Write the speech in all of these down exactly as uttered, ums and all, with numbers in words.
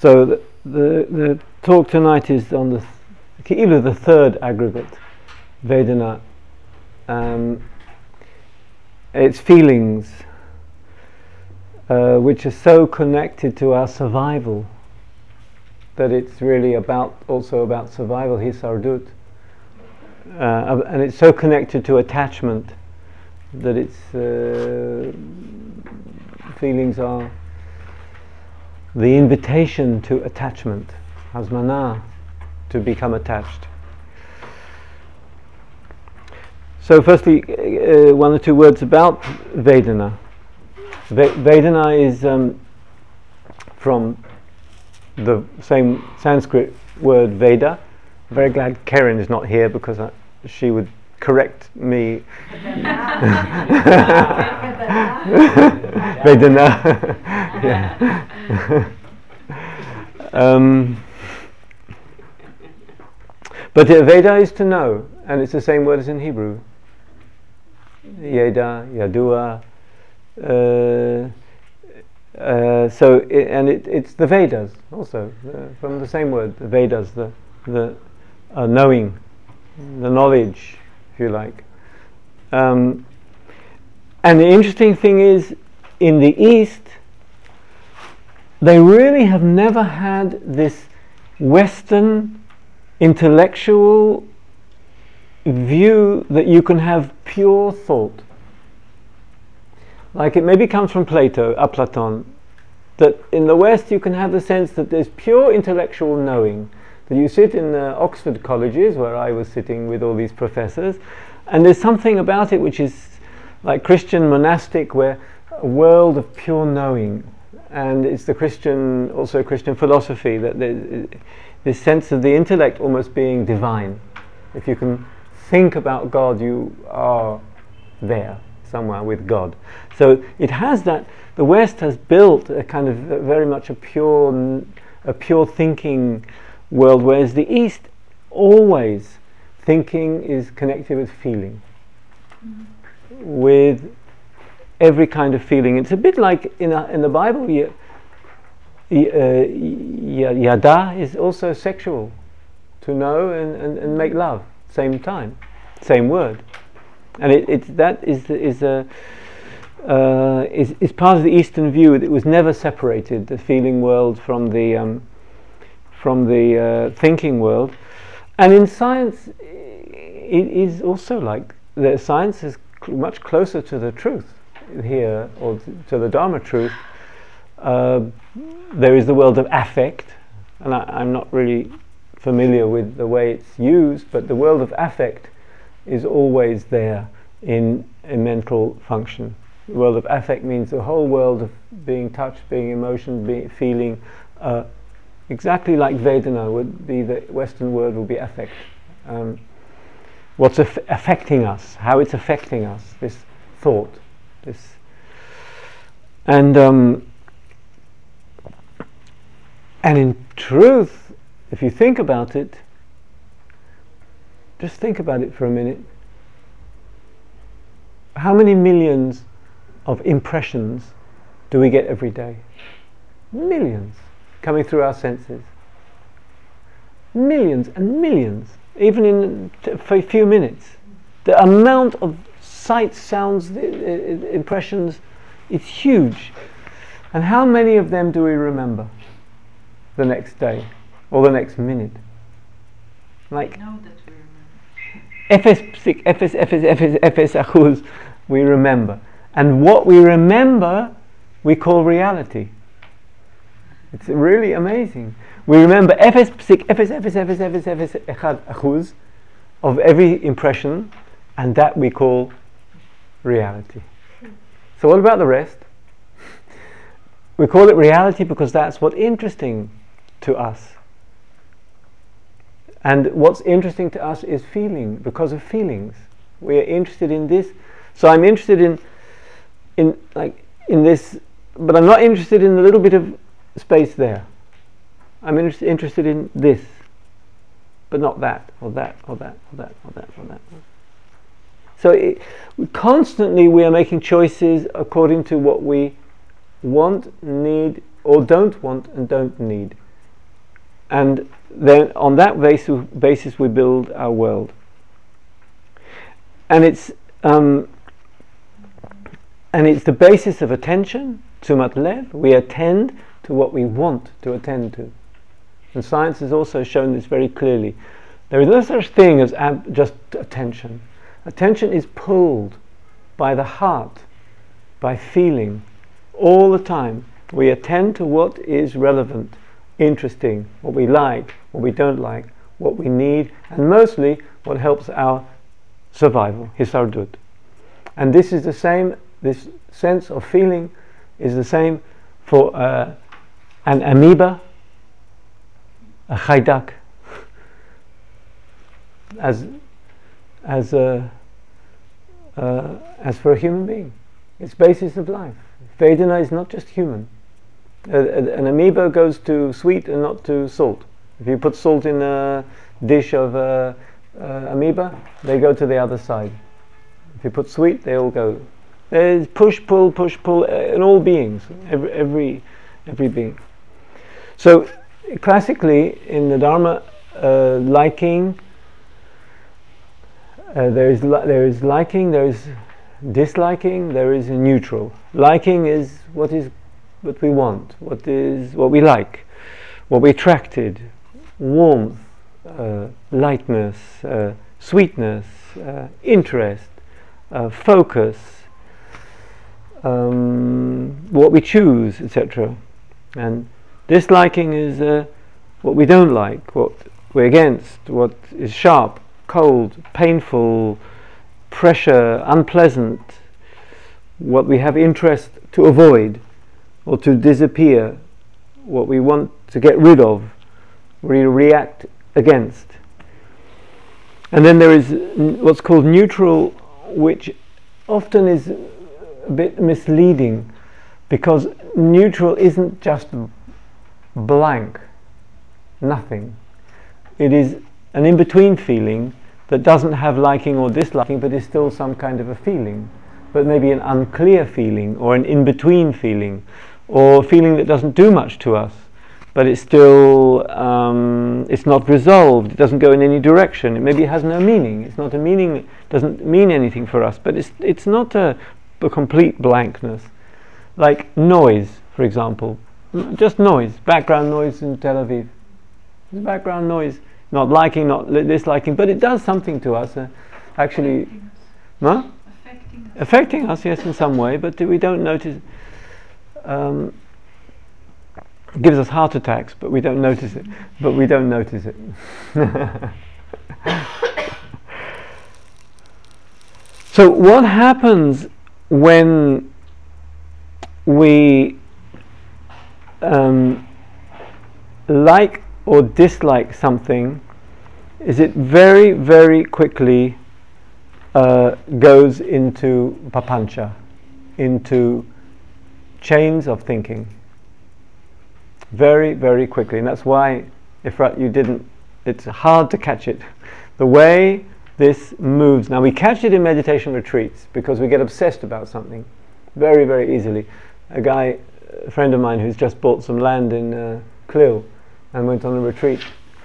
So the, the, the talk tonight is on the th- either the third aggregate, Vedana. Um, it's feelings uh, which are so connected to our survival that it's really about also about survival, hisardut, uh, and it's so connected to attachment that it's uh, feelings are the invitation to attachment, hasmana, to become attached. So firstly, uh, one or two words about Vedana. Ve- Vedana is um, from the same Sanskrit word Veda. I'm very glad Karen is not here because I, she would correct me. Vedana. Yeah. um, but uh, Veda is to know, and it's the same word as in Hebrew. Yeda, Yadua. Uh, uh, so, it, and it, it's the Vedas also, uh, from the same word, the Vedas, the, the uh, knowing, the knowledge, if you like. Um, and the interesting thing is, in the East, they really have never had this Western intellectual view that you can have pure thought. Like it maybe comes from Plato, Platon, that in the West you can have the sense that there's pure intellectual knowing, that you sit in the Oxford colleges where I was sitting with all these professors, and there's something about it which is like Christian monastic, where a world of pure knowing, and it's the Christian, also Christian philosophy, that there's this sense of the intellect almost being divine. If you can think about God, you are there somewhere with God. So it has that. The West has built a kind of a very much a pure, a pure thinking world, whereas the East always thinking is connected with feeling, mm-hmm. with every kind of feeling. It's a bit like in a, in the Bible. Y- y- uh, yada is also sexual, to know and, and, and make love, same time, same word. And it, it that is is a uh, is is part of the Eastern view. It was never separated, the feeling world from the um, from the uh, thinking world. And in science, it is also like the science is cl- much closer to the truth here, or to the Dharma truth. Uh, there is the world of affect, and I, I'm not really familiar with the way it's used, but the world of affect is always there in a mental function. The world of affect means the whole world of being touched, being emotion, being feeling, uh, exactly like Vedana would be, the Western word would be affect. Um, what's aff- affecting us, how it's affecting us, this thought, this, and um, and in truth, if you think about it, just think about it for a minute. How many millions of impressions do we get every day? Millions coming through our senses. Millions and millions, even in t- for a few minutes. The amount of sights, sounds, I- I- impressions, it's huge. And how many of them do we remember the next day or the next minute? Like know that we remember. Efes psik, Efes, Efes, Efes, Efes achuz, we remember. And what we remember, we call reality. It's really amazing. We remember Efes psik, Efes, Efes, Efes, Efes, Efes, Echad achuz of every impression, and that we call reality. So what about the rest? We call it reality because that's what's interesting to us. And what's interesting to us is feeling, because of feelings. We are interested in this. So I'm interested in, in like in this, but I'm not interested in the little bit of space there. I'm inter- interested in this, but not that, or that, or that, or that, or that, or that. So it, constantly we are making choices according to what we want, need, or don't want and don't need. and then on that basis, basis we build our world. And it's um, and it's the basis of attention, tzumat lev. We attend to what we want to attend to. And science has also shown this very clearly. There is no such thing as ab- just attention. Attention is pulled by the heart, by feeling, all the time. We attend to what is relevant, interesting, what we like, what we don't like, what we need, and mostly what helps our survival, hisardut. And this is the same, this sense of feeling is the same for uh, an amoeba, a chaydak, as as a uh, as for a human being. It's basis of life. Vedana is not just human. Uh, an amoeba goes to sweet and not to salt. If you put salt in a dish of uh, uh, amoeba, they go to the other side. If you put sweet, they all go. There's push, pull, push, pull uh, in all beings, every every every being. So classically in the Dharma, uh, liking, uh, there is li- there is liking, there is disliking, there is a neutral. Liking is what is what we want, what is what we like, what we're attracted, warmth, uh, lightness, uh, sweetness, uh, interest, uh, focus, um, what we choose, et cetera. And disliking is uh, what we don't like, what we're against, what is sharp, cold, painful, pressure, unpleasant, what we have interest to avoid or to disappear, what we want to get rid of, we react against. And then there is what's called neutral, which often is a bit misleading, because neutral isn't just blank, nothing. It is an in-between feeling that doesn't have liking or disliking, but is still some kind of a feeling, but maybe an unclear feeling or an in-between feeling, or a feeling that doesn't do much to us, but it's still um, it's not resolved, it doesn't go in any direction, it maybe has no meaning, it's not a meaning, it doesn't mean anything for us, but it's it's not a, a complete blankness. Like noise, for example, just noise, background noise in Tel Aviv. It's background noise, not liking, not li- disliking, but it does something to us. Uh, actually, huh? Affecting us. Affecting us, yes, in some way, but we don't notice. Um, it gives us heart attacks, but we don't notice it. But we don't notice it. So, what happens when we um, like or dislike something is it very, very quickly uh, goes into papancha, into chains of thinking. Very, very quickly. And that's why, if you didn't, it's hard to catch it. The way this moves. Now, we catch it in meditation retreats because we get obsessed about something very, very easily. A guy, a friend of mine who's just bought some land in uh, Klil and went on a retreat,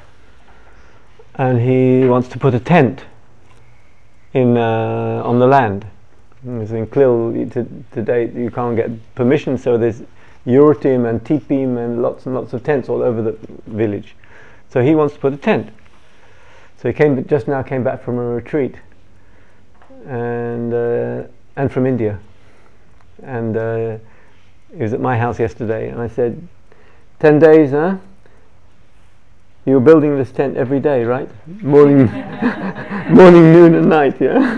and he wants to put a tent in uh, on the land. Because in Klil to, today you can't get permission, so there's yurtim and tipim and lots and lots of tents all over the village. So he wants to put a tent. So he came just now came back from a retreat, and uh, and from India, and uh, he was at my house yesterday, and I said, ten days, huh? You were building this tent every day, right? Morning, morning, noon, and night. Yeah,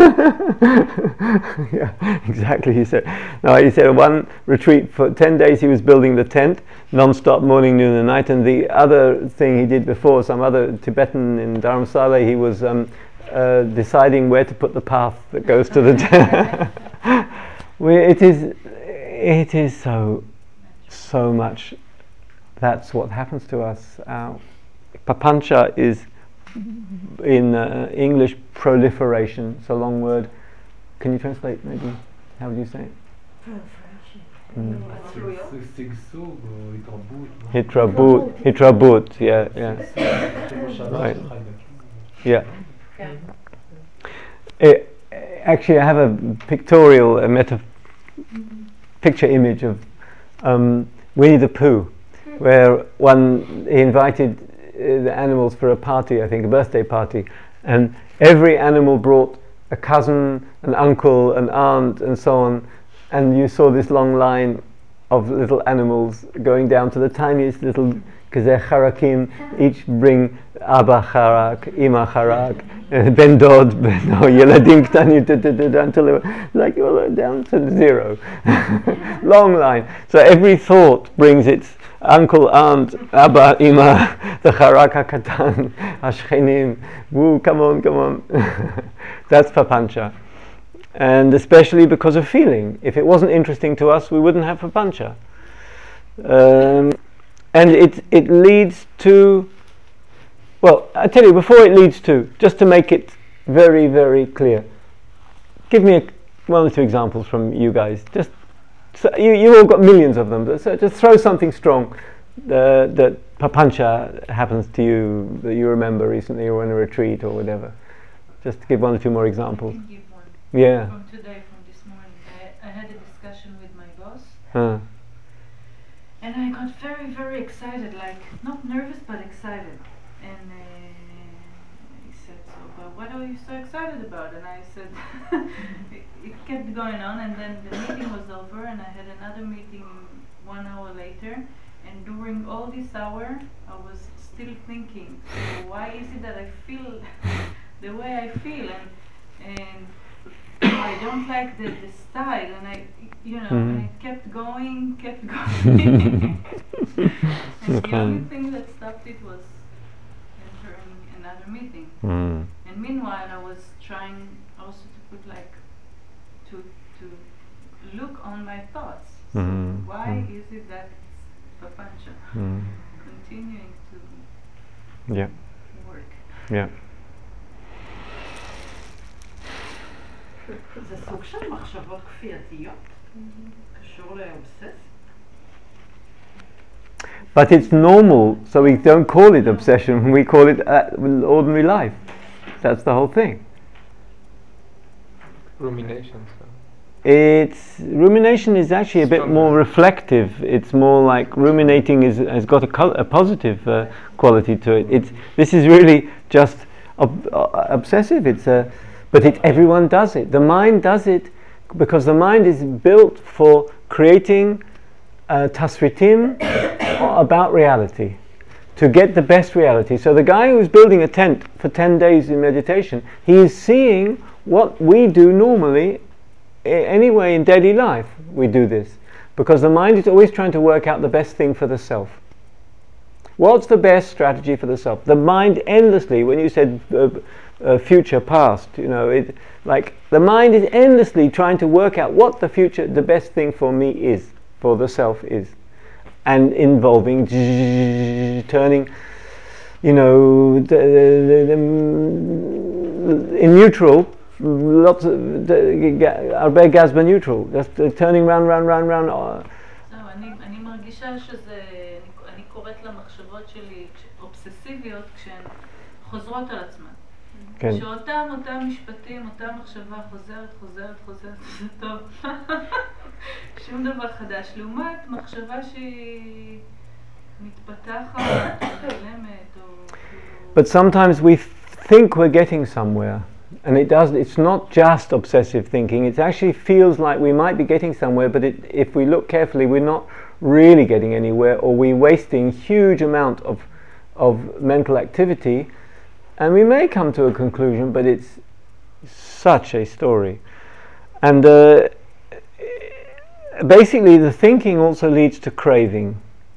yeah, exactly. He said. No, he said one retreat for ten days. He was building the tent non-stop, morning, noon, and night. And the other thing he did before, some other Tibetan in Dharamsala, he was um, uh, deciding where to put the path that goes to the tent. It is, it is so, so much. That's what happens to us. Uh, Papancha is, in uh, English, proliferation. It's a long word. Can you translate maybe? How would you say it? Proliferation. Hitrabut, hitrabut, yeah, yeah. Right. Yeah. It, actually, I have a pictorial, a meta picture image of um, Winnie the Pooh, where one he invited uh, the animals for a party, I think a birthday party, and every animal brought a cousin, an uncle, an aunt, and so on, and you saw this long line of little animals going down to the tiniest little, because they're charakim, each bring Abba charak, Ima charak, Ben Dod, Ben Yeladim Ktani, until they were like well, down to zero. Long line. So every thought brings its uncle, aunt, Abba, Ima, the charak hakatan, Ashchenim. Woo, come on, come on. That's papancha. And especially because of feeling. If it wasn't interesting to us, we wouldn't have papancha. Um, and it it leads to, well, I tell you, before it leads to, just to make it very, very clear, give me a, one or two examples from you guys. Just so you you all got millions of them. So just throw something strong uh, that papancha happens to you that you remember recently, or in a retreat or whatever. Just to give one or two more examples. Yeah. From today, from this morning, I, I had a discussion with my boss, Huh. and I got very, very excited, like not nervous but excited. And uh, he said, "So, but what are you so excited about?" And I said, it, "It kept going on, and then the meeting was over, and I had another meeting one hour later. And during all this hour, I was still thinking, so why is it that I feel the way I feel, and and." I don't like the, the style, and I, you know, Mm. and it kept going, kept going. And Okay. the only thing that stopped it was entering another meeting. Mm. And meanwhile, I was trying also to put like, to to look on my thoughts. So Mm. why Mm. is it that it's papancha Mm. continuing to Yeah. work? Yeah. זה סוג של מחשבות כפייתיות, קשור לאובסס. But it's normal, so we don't call it obsession, we call it uh, ordinary life. That's the whole thing. Rumination. So. It's rumination is actually a bit Stronger. more reflective. It's more like ruminating is has got a, col- a positive uh, quality to it. It's this is really just ob- uh, obsessive. It's a, but it everyone does it. The mind does it because the mind is built for creating uh, tasritim about reality, to get the best reality. So the guy who's building a tent for ten days in meditation, he is seeing what we do normally. Anyway, in daily life we do this because the mind is always trying to work out the best thing for the self. What's the best strategy for the self? The mind endlessly, when you said uh, uh, future, past, you know, it like the mind is endlessly trying to work out what the future, the best thing for me is, for the self is, and involving turning, you know, the, the, the, in neutral. Lots of הרבה גז בניוטרל, just uh, turning round, round, round, round. Uh, זהו, אני, אני מרגישה שזה, אני, אני קוראת למחשבות שלי אובססיביות כשהן חוזרות על עצמן. כן. שאותם, אותם משפטים, אותה מחשבה חוזרת, חוזרת, חוזרת, זה טוב. שום דבר חדש. לעומת מחשבה שהיא מתפתחת, נעלמת, או... But sometimes we think we're getting somewhere. And it does. It's not just obsessive thinking. It actually feels like we might be getting somewhere, but it, if we look carefully, we're not really getting anywhere, or we're wasting huge amount of of mental activity, and we may come to a conclusion, but it's such a story. And uh, basically, the thinking also leads to craving,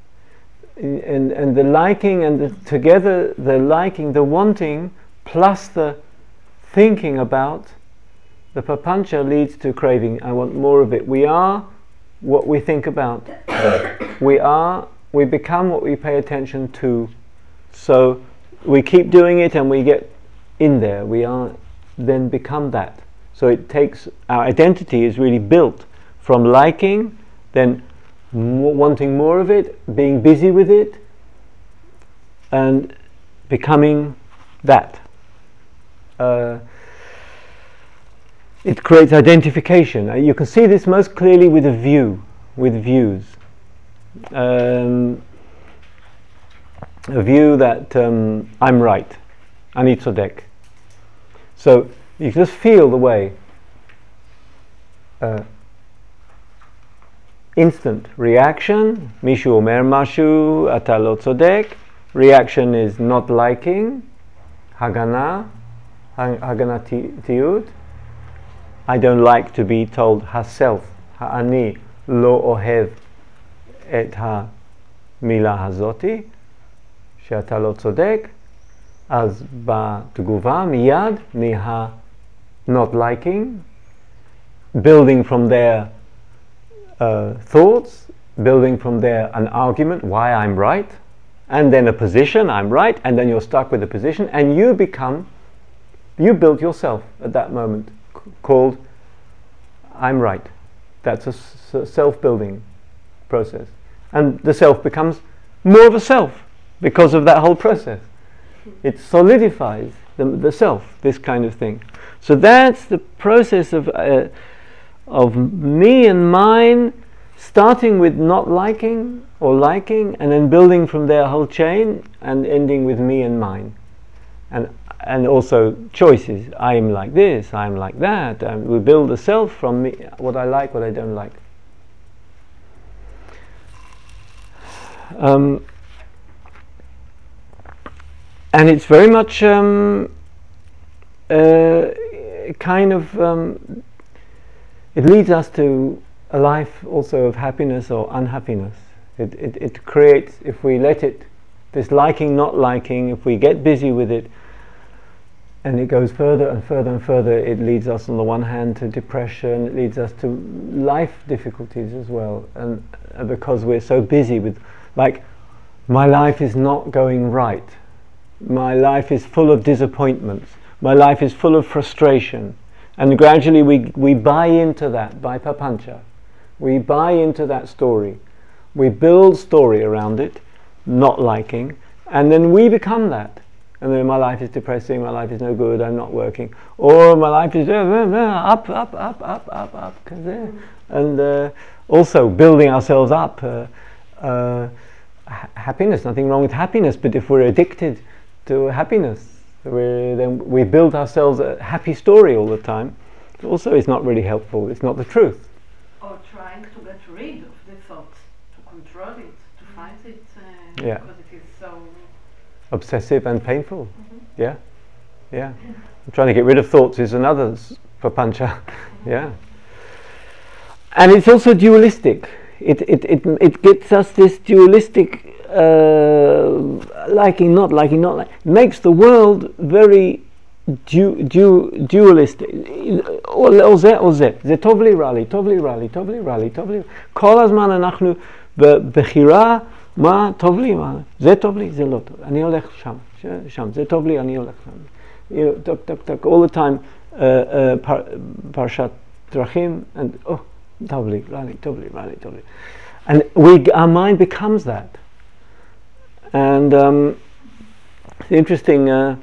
and and the liking, and the, together the liking, the wanting, plus the thinking about the papancha leads to craving. I want more of it. We are what we think about. we are, we become what we pay attention to. So we keep doing it and we get in there. We are then become that. So it takes, our identity is really built from liking then m- wanting more of it, being busy with it, and becoming that. Uh, it creates identification. Uh, you can see this most clearly with a view, with views. Um, a view that um, I'm right, ani tzodek. So you just feel the way. Uh, instant reaction, mishu omer mashu, ata lo tzodek. Reaction is not liking, hagana, haganatiyut. I don't like to be told haself, ha'ani lo ohev et ha mila hazoti, she'ata lo tzodek. Az בתגובה miyad miha not liking, building from there uh, thoughts, building from there an argument why I'm right, and then a position, I'm right, and then you're stuck with a position, and you become, you built yourself at that moment, c- called I'm right. That's a s- self-building process. And the self becomes more of a self because of that whole process. It solidifies the, the self, this kind of thing. So that's the process of uh, of me and mine, starting with not liking or liking, and then building from there a whole chain, and ending with me and mine, and and also choices. I'm like this, I'm like that, and we build a self from me, what I like, what I don't like. Um, and it's very much um, uh, kind of um, it leads us to a life also of happiness or unhappiness. It, it, it creates, if we let it, this liking, not liking, if we get busy with it, and it goes further and further and further, it leads us on the one hand to depression, it leads us to life difficulties as well, and uh, because we're so busy with, like, my life is not going right, my life is full of disappointments, my life is full of frustration, and gradually we we buy into that by papancha. We buy into that story. We build story around it, not liking, and then we become that. And then my life is depressing, my life is no good, I'm not working. Or my life is uh, uh, up, up, up, up, up, up. And uh, also building ourselves up. Uh, uh, ha- happiness, nothing wrong with happiness, but if we're addicted to happiness, we then we build ourselves a happy story all the time. Also, it's not really helpful. It's not the truth. Or trying to get rid of the thought, to control it, to fight it, uh, Yeah. because it is so Obsessive and painful. Mm-hmm. Yeah, yeah. Trying to get rid of thoughts is another s- papancha. Mm-hmm. Yeah. And it's also dualistic. It it it it gets us this dualistic. Uh, liking, not liking, not like, makes the world very du, du, dualistic. או זה או זה, זה טוב לי, רע לי, טוב לי, רע לי, טוב לי, רע לי, טוב לי. כל הזמן אנחנו בבחירה, מה טוב לי, מה, זה טוב לי, זה לא טוב, אני הולך שם, שם, זה טוב לי, אני הולך שם. טק, טק, טק, all the time, uh, uh, par, פרשת דרכים, and oh, טוב לי, רע לי, טוב לי, רע לי, טוב לי. And we, our mind becomes that. And um, it's interesting, uh,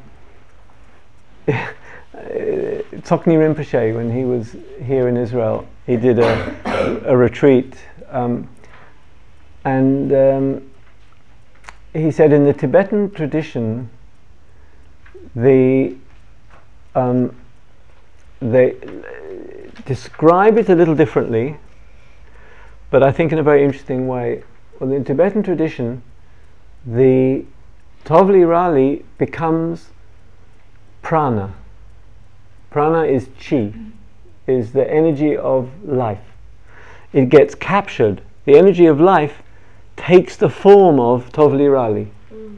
Tsoknyi Rinpoche, when he was here in Israel, he did a, a retreat, um, and um, he said in the Tibetan tradition, the um, they describe it a little differently, but I think in a very interesting way. Well, in Tibetan tradition, the Tovli Rali becomes prana. Prana is chi, is the energy of life. It gets captured. The energy of life takes the form of Tovli Rali. Mm.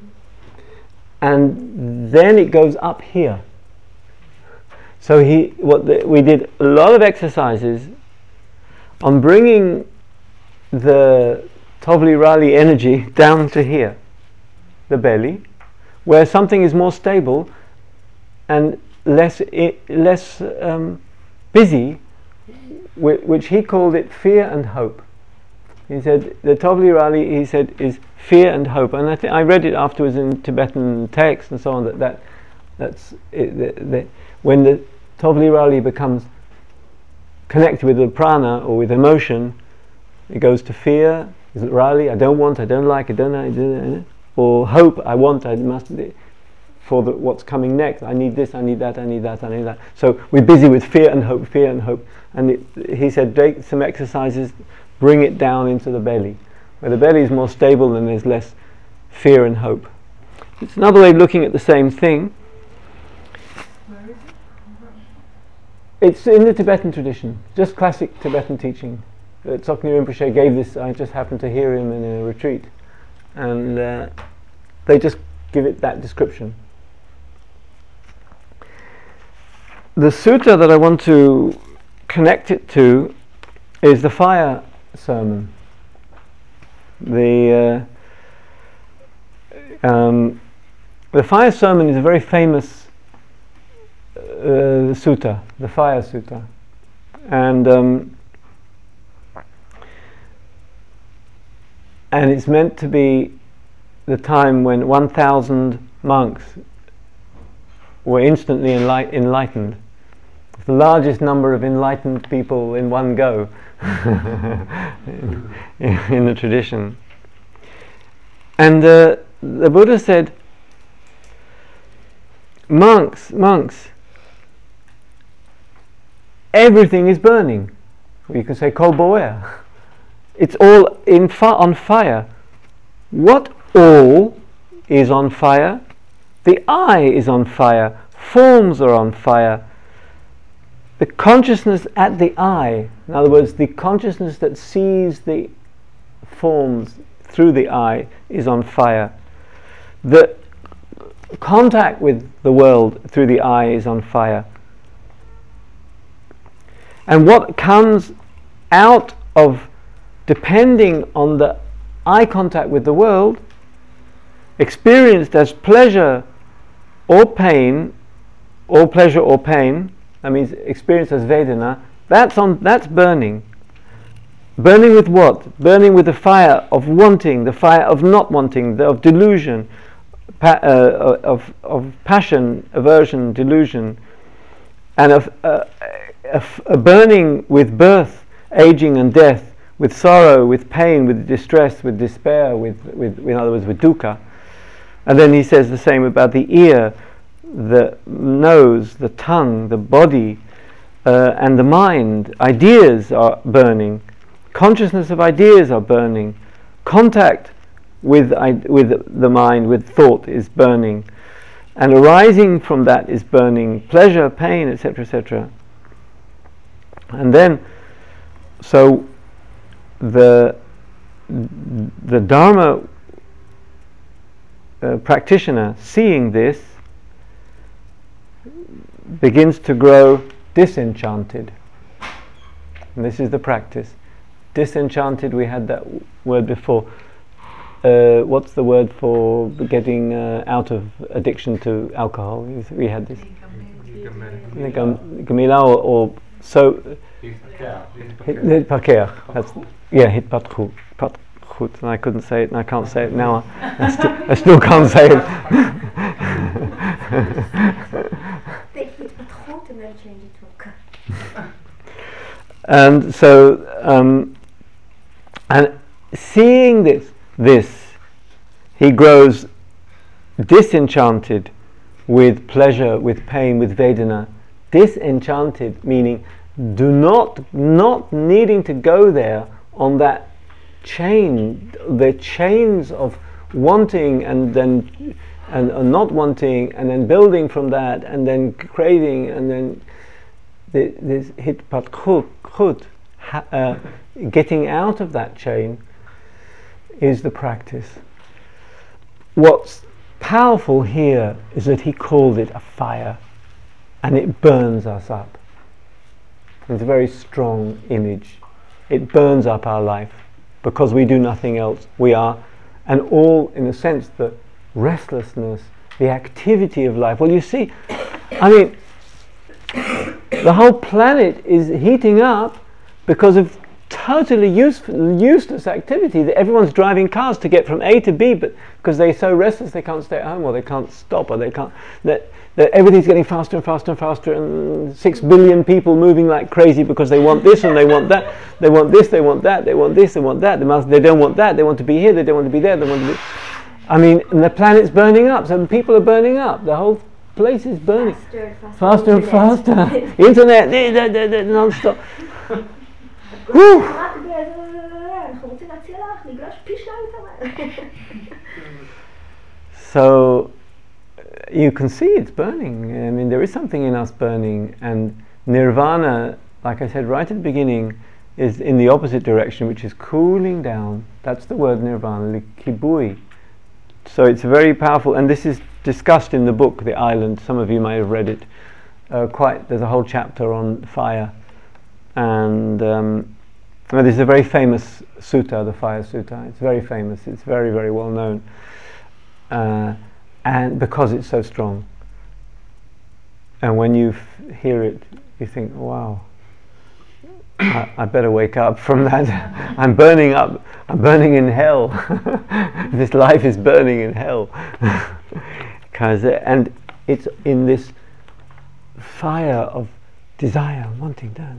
And then it goes up here. So he, what the, we did a lot of exercises on bringing the Tovli Rali energy down to here, the belly, where something is more stable and less I, less um, busy, wh- which he called it fear and hope. He said the Tovli Rali, he said, is fear and hope. And I think I read it afterwards in Tibetan texts and so on, that, that that's it, the, the, when the Tovli Rali becomes connected with the prana or with emotion, it goes to fear, is it Rali, I don't want, I don't like, I don't know, I don't know, or hope, I want, I must, for the, what's coming next, I need this, I need that, I need that, I need that. So we're busy with fear and hope, fear and hope. And it, he said, take some exercises, bring it down into the belly. Where the belly is more stable and there's less fear and hope. It's another way of looking at the same thing. Where is it? It's in the Tibetan tradition, just classic Tibetan teaching. Uh, Tsoknyi Rinpoche gave this, I just happened to hear him in a retreat. And uh, they just give it that description. The sutta that I want to connect it to is the fire sermon. The uh, um, the fire sermon is a very famous uh, sutta, the fire sutta, and um, and it's meant to be the time when one thousand monks were instantly enlight- enlightened. The largest number of enlightened people in one go in, in the tradition. And uh, the Buddha said, monks, monks, everything is burning. Or you can say kol boer. It's all in fi- on fire. What all is on fire? The eye is on fire. Forms are on fire. The consciousness at the eye, in other words, the consciousness that sees the forms through the eye, is on fire. The contact with the world through the eye is on fire. And what comes out of depending on the eye contact with the world, experienced as pleasure or pain, or pleasure or pain, that means experienced as Vedana, that's on that's burning. Burning with what? Burning with the fire of wanting, the fire of not wanting, the, of delusion, pa- uh, of of passion, aversion, delusion, and of uh, a, a burning with birth, aging, and death, with sorrow, with pain, with distress, with despair, with with in other words, with dukkha. And then he says the same about the ear, the nose, the tongue, the body, uh, and the mind. Ideas are burning. Consciousness of ideas are burning. Contact with I- with the mind, with thought, is burning, and arising from that is burning. Pleasure, pain, et cetera, et cetera. And then, so the the Dharma uh, practitioner, seeing this, begins to grow disenchanted. And this is the practice. Disenchanted, we had that w- word before. Uh, what's the word for getting uh, out of addiction to alcohol? We had this. Gamila, or, or so. Hitpakeach. That's yeah, hitpatchut. Patchut. And I couldn't say it, and I can't say it now. I, st- I still can't say it. And then change it to a k. And so, um, and seeing this, this, he grows disenchanted with pleasure, with pain, with Vedana. Disenchanted meaning do not, not needing to go there on that chain, the chains of wanting and then and, and not wanting, and then building from that, and then craving, and then the, this hitpatchut, uh, getting out of that chain, is the practice. What's powerful here is that he called it a fire, and it burns us up. It's a very strong image. It burns up our life because we do nothing else. We are, and all in a sense, the restlessness, the activity of life. Well, you see, I mean, the whole planet is heating up because of totally useful, useless activity. That everyone's driving cars to get from A to B, but because they're so restless they can't stay at home, or they can't stop, or they can't. That that everything's getting faster and faster and faster, and six billion people moving like crazy because they want this and they want that, they want this, they want that, they want this, they want that. They must, they don't want that. They want to be here. They don't want to be there. They want to be. I mean, and the planet's burning up. So people are burning up. The whole place is burning. Faster, faster, Faster and internet. faster. Internet, da, da, da, non-stop. Whew. אנחנו רוצים להציע לך, נגלוש פי שניים יותר מהר. So you can see it's burning. I mean, there is something in us burning, and nirvana, like I said right at the beginning, is in the opposite direction, which is cooling down. That's the word nirvana, kibui. So it's very powerful, and this is discussed in the book, The Island. Some of you might have read it. Uh, quite, there's a whole chapter on fire, and um, well, this is a very famous sutta, the Fire Sutta. It's very famous. It's very, very well known. Uh, and because it's so strong, and when you f- hear it, you think, wow, I, I better wake up from that. I'm burning up, I'm burning in hell. This life is burning in hell. Because, and it's in this fire of desire, wanting that.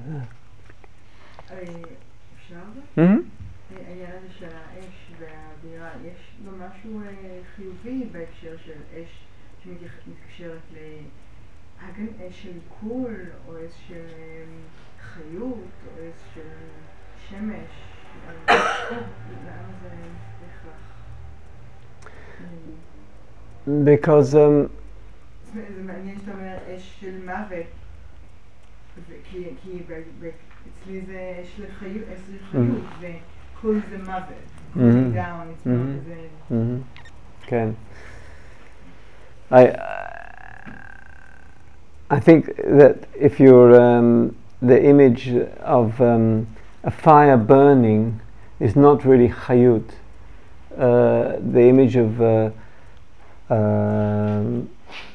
Mm-hmm. העניין הזה של האש והאווירה, יש לו משהו חיובי בהקשר של אש שמתקשרת להגן אש של עיכול, או אש של חיות, או אש של שמש. למה זה בהכרח? Because um, זה מעניין שאתה אומר אש של מוות, כי אצלי זה אש לחיות, וכל זה מוות. Cooling down, it's not the... כן. I, I think that if you're um, the image of um, a fire burning is not really chayut. Uh, the image of uh, um,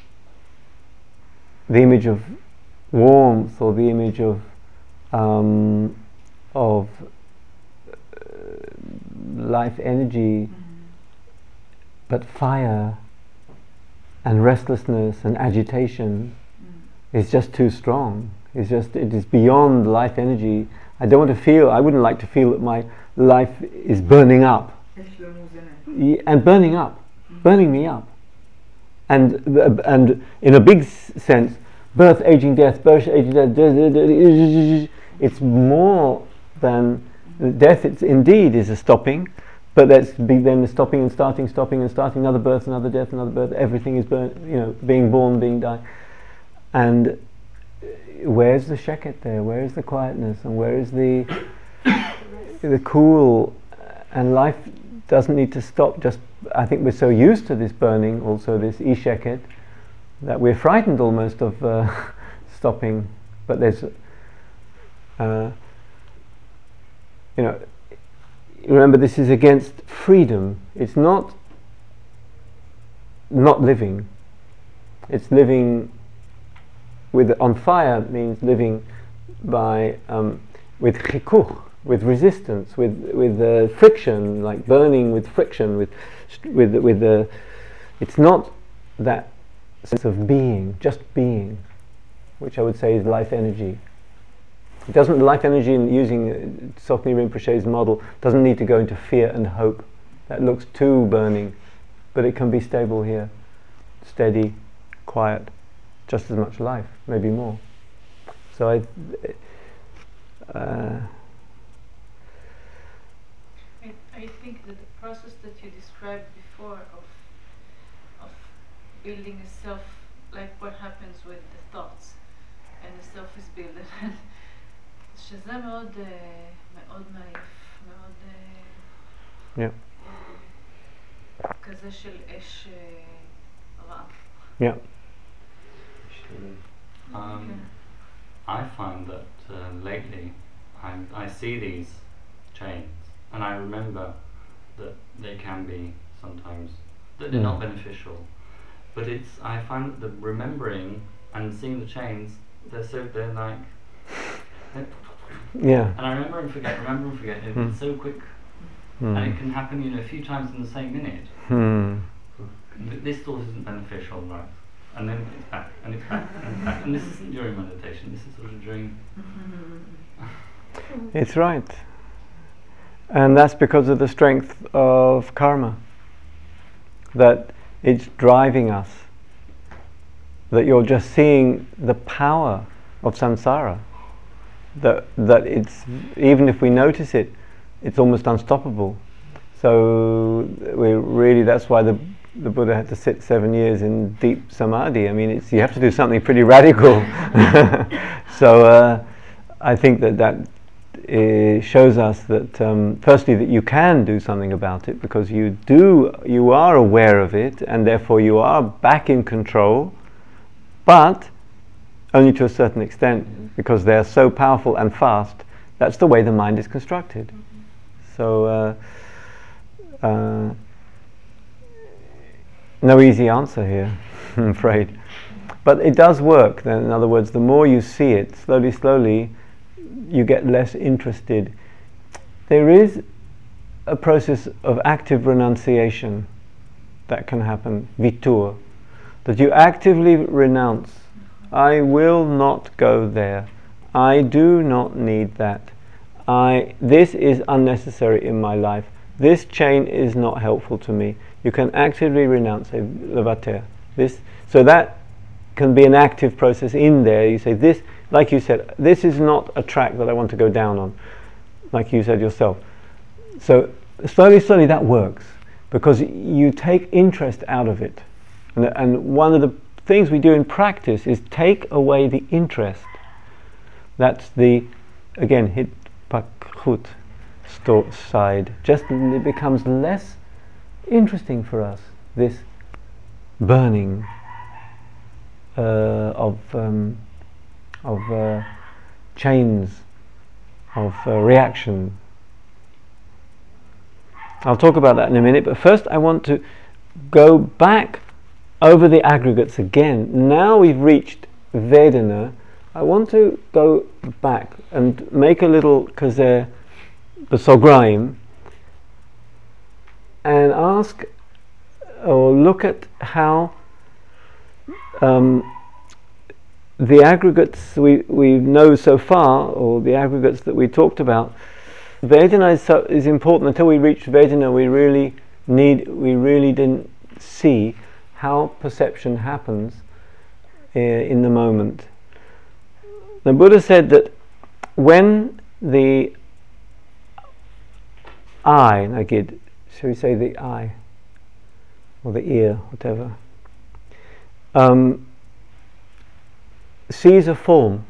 the image of warmth, or the image of um, of uh, life energy, mm-hmm. but fire and restlessness and agitation mm. is just too strong. It's just, it is beyond life energy. I don't want to feel, I wouldn't like to feel that my life is burning up. Yeah, and burning up, mm. burning me up. And and in a big s- sense, birth, aging, death, birth, aging, death, it's more than death. It's indeed is a stopping, but that's be then the stopping and starting, stopping and starting, another birth, another death, another birth. Everything is burn, you know, being born, being dying. And where's the sheket there? Where is the quietness? And where is the the cool? And life doesn't need to stop. Just, I think we're so used to this burning, also this isheket, that we're frightened almost of uh, stopping. But there's, uh, you know, remember this is against freedom. It's not not living. It's living with on fire means living by um, with chikuch, with resistance, with with uh, friction, like burning with friction, with with with the. Uh, it's not that sense of being, just being, which I would say is life energy. It doesn't, life energy, in using uh, Tsoknyi Rinpoche's model, doesn't need to go into fear and hope. That looks too burning, but it can be stable here, steady, quiet, just as much life, maybe more. So I. Uh, I, I think that the process that you described before of of building a self, like what happens with the thoughts, and the self is built, שזה מאוד מאוד מעיף, מאוד כזה של אש רע. Yeah. Um, I find that uh, lately I I see these chains, and I remember that they can be sometimes that they're Mm. not beneficial. But it's I find that the remembering and seeing the chains, they're so they're like they're Yeah. And I remember and forget, remember and forget. It, Mm. It's so quick, Mm. and it can happen, you know, a few times in the same minute. Hmm. Th- This thought isn't beneficial, right? And then it's back, and it's back, and it's back. And this isn't during meditation. This is sort of during. It's right. And that's because of the strength of karma. That it's driving us. That you're just seeing the power of samsara. That that it's, even if we notice it, it's almost unstoppable. So we really, that's why the the Buddha had to sit seven years in deep samadhi. I mean, it's, you have to do something pretty radical. So uh, I think that that uh, shows us that um, firstly that you can do something about it, because you do, you are aware of it, and therefore you are back in control, but only to a certain extent, because they're so powerful and fast. That's the way the mind is constructed. So uh, uh, no easy answer here, I'm afraid. But it does work. Then, in other words, the more you see it, slowly, slowly, you get less interested. There is a process of active renunciation that can happen, vitur, that you actively renounce. I will not go there. I do not need that. I, this is unnecessary in my life. This chain is not helpful to me. You can actively renounce, say, levater. This, so that can be an active process in there. You say this, like you said, this is not a track that I want to go down on, like you said yourself. So slowly, slowly that works, because you take interest out of it. And, and one of the things we do in practice is take away the interest. That's the, again, hitpakhut side. Just it becomes less interesting for us, this burning uh, of um, of uh, chains of uh, reaction. I'll talk about that in a minute, but first I want to go back over the aggregates again. Now we've reached Vedana. I want to go back and make a little kazer b'sograim and ask or look at how um, the aggregates we, we know so far, or the aggregates that we talked about. Vedana is, so, is important. Until we reach Vedana, we really need, we really didn't see how perception happens uh, in the moment. The Buddha said that when the eye, nagid, shall we say the eye, or the ear, whatever, um, sees a form,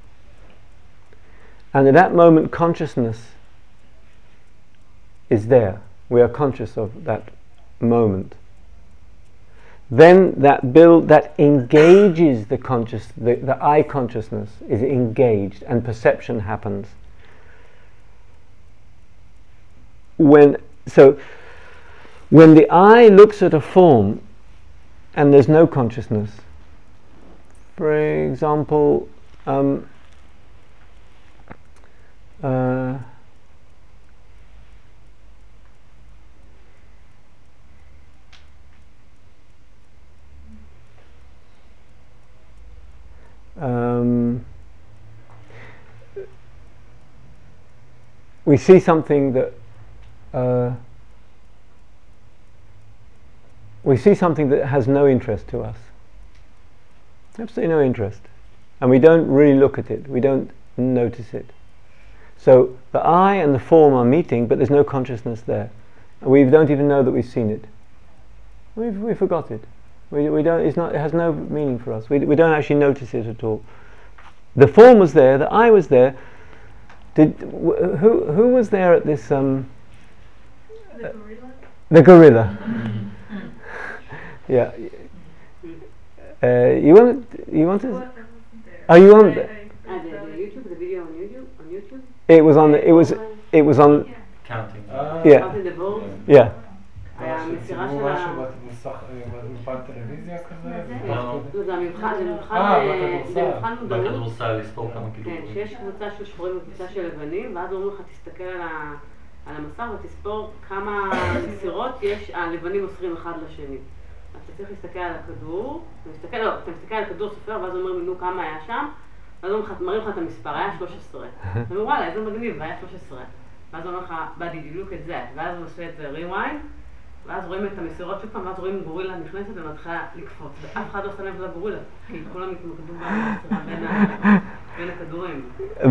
and at that moment consciousness is there, we are conscious of that moment, then that build that engages the conscious, the, the eye consciousness is engaged, and perception happens. When so when the eye looks at a form and there's no consciousness, for example, um, uh, um, we see something that uh, we see something that has no interest to us. Absolutely no interest. And we don't really look at it. We don't notice it. So the eye and the form are meeting, but there's no consciousness there. And we don't even know that we've seen it. We've, we forgot it. We, we don't, it's not, it has no meaning for us. We, we don't actually notice it at all. The form was there, the eye was there. Did, wh- who, who was there at this... Um, The gorilla? The gorilla. Yeah. Uh, you want you want to? Oh, you want? Ah, the, the YouTube, the video on YouTube, on YouTube. It was on. The, it was. It was on. Counting. Yeah. Counting the balls. Yeah. המסירה של ה... משהו במסך, מפת טלוויזיה כזה? לא. זה זה המבחן, זה מבחן, אה, זה מבחן מודעות. בכדורסל לספור כמה כן, כדורים. שיש קבוצה של שחורים וקבוצה של לבנים, ואז אומרים לך תסתכל על ה... על המסך ותספור כמה מסירות יש, הלבנים מוסרים אחד לשני. אז אתה צריך להסתכל על הכדור, מסתכל, לא, אתה מסתכל על הכדור סופר, ואז אומרים לנו כמה היה שם, ואז מראים לך את המספר, היה שלוש עשרה. אתה אומר, וואלה, איזה מגניב, היה שלוש עשרה. ואז אומר לך, but did you look at that? ואז הוא עושה את זה rewind, ואז רואים את המסירות שוב פעם, ואז רואים גורילה נכנסת ומתחילה לקפוץ. ואף אחד לא שם לב לגורילה, כי כולם התמקדו בין הכדורים.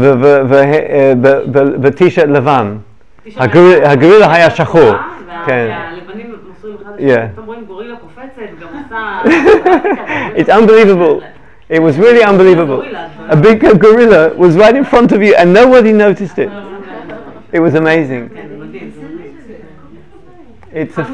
בטישרט לבן. הגורילה היה שחור. והלבנים מוסרים אחד לשני, אתם רואים גורילה קופצת, גם עושה... It's unbelievable. It was really unbelievable. A big gorilla was right in front of you and nobody noticed it. It was amazing. It's a...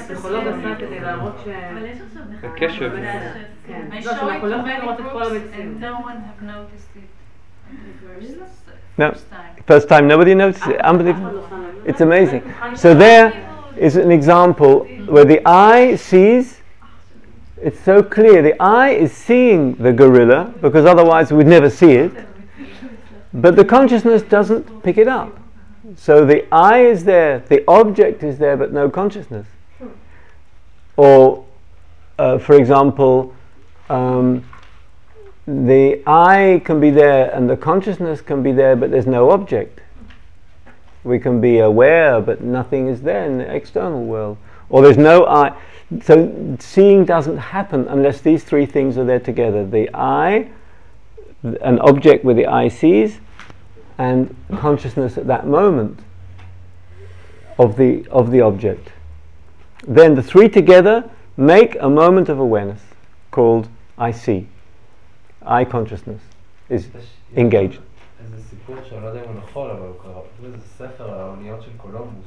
הקשב. I show it to many groups and no one have noticed it the first, No. first time. First time nobody noticed it. Unbelievable. It's amazing. So there is an example where the eye sees, it's so clear, the eye is seeing the gorilla because otherwise we'd never see it, but the consciousness doesn't pick it up. So the eye is there, the object is there, but no consciousness. Or, uh, for example, um, the eye can be there and the consciousness can be there, but there's no object. We can be aware, but nothing is there in the external world. Or there's no eye. So seeing doesn't happen unless these three things are there together. The eye, an object where the eye sees, and consciousness at that moment of the of the object. Then the three together make a moment of awareness called I see. Eye consciousness is engaged. איזה סיפור שאני לא יודע אם הוא נכון, אבל הוא קרא איזה ספר על האוניות של קולומבוס.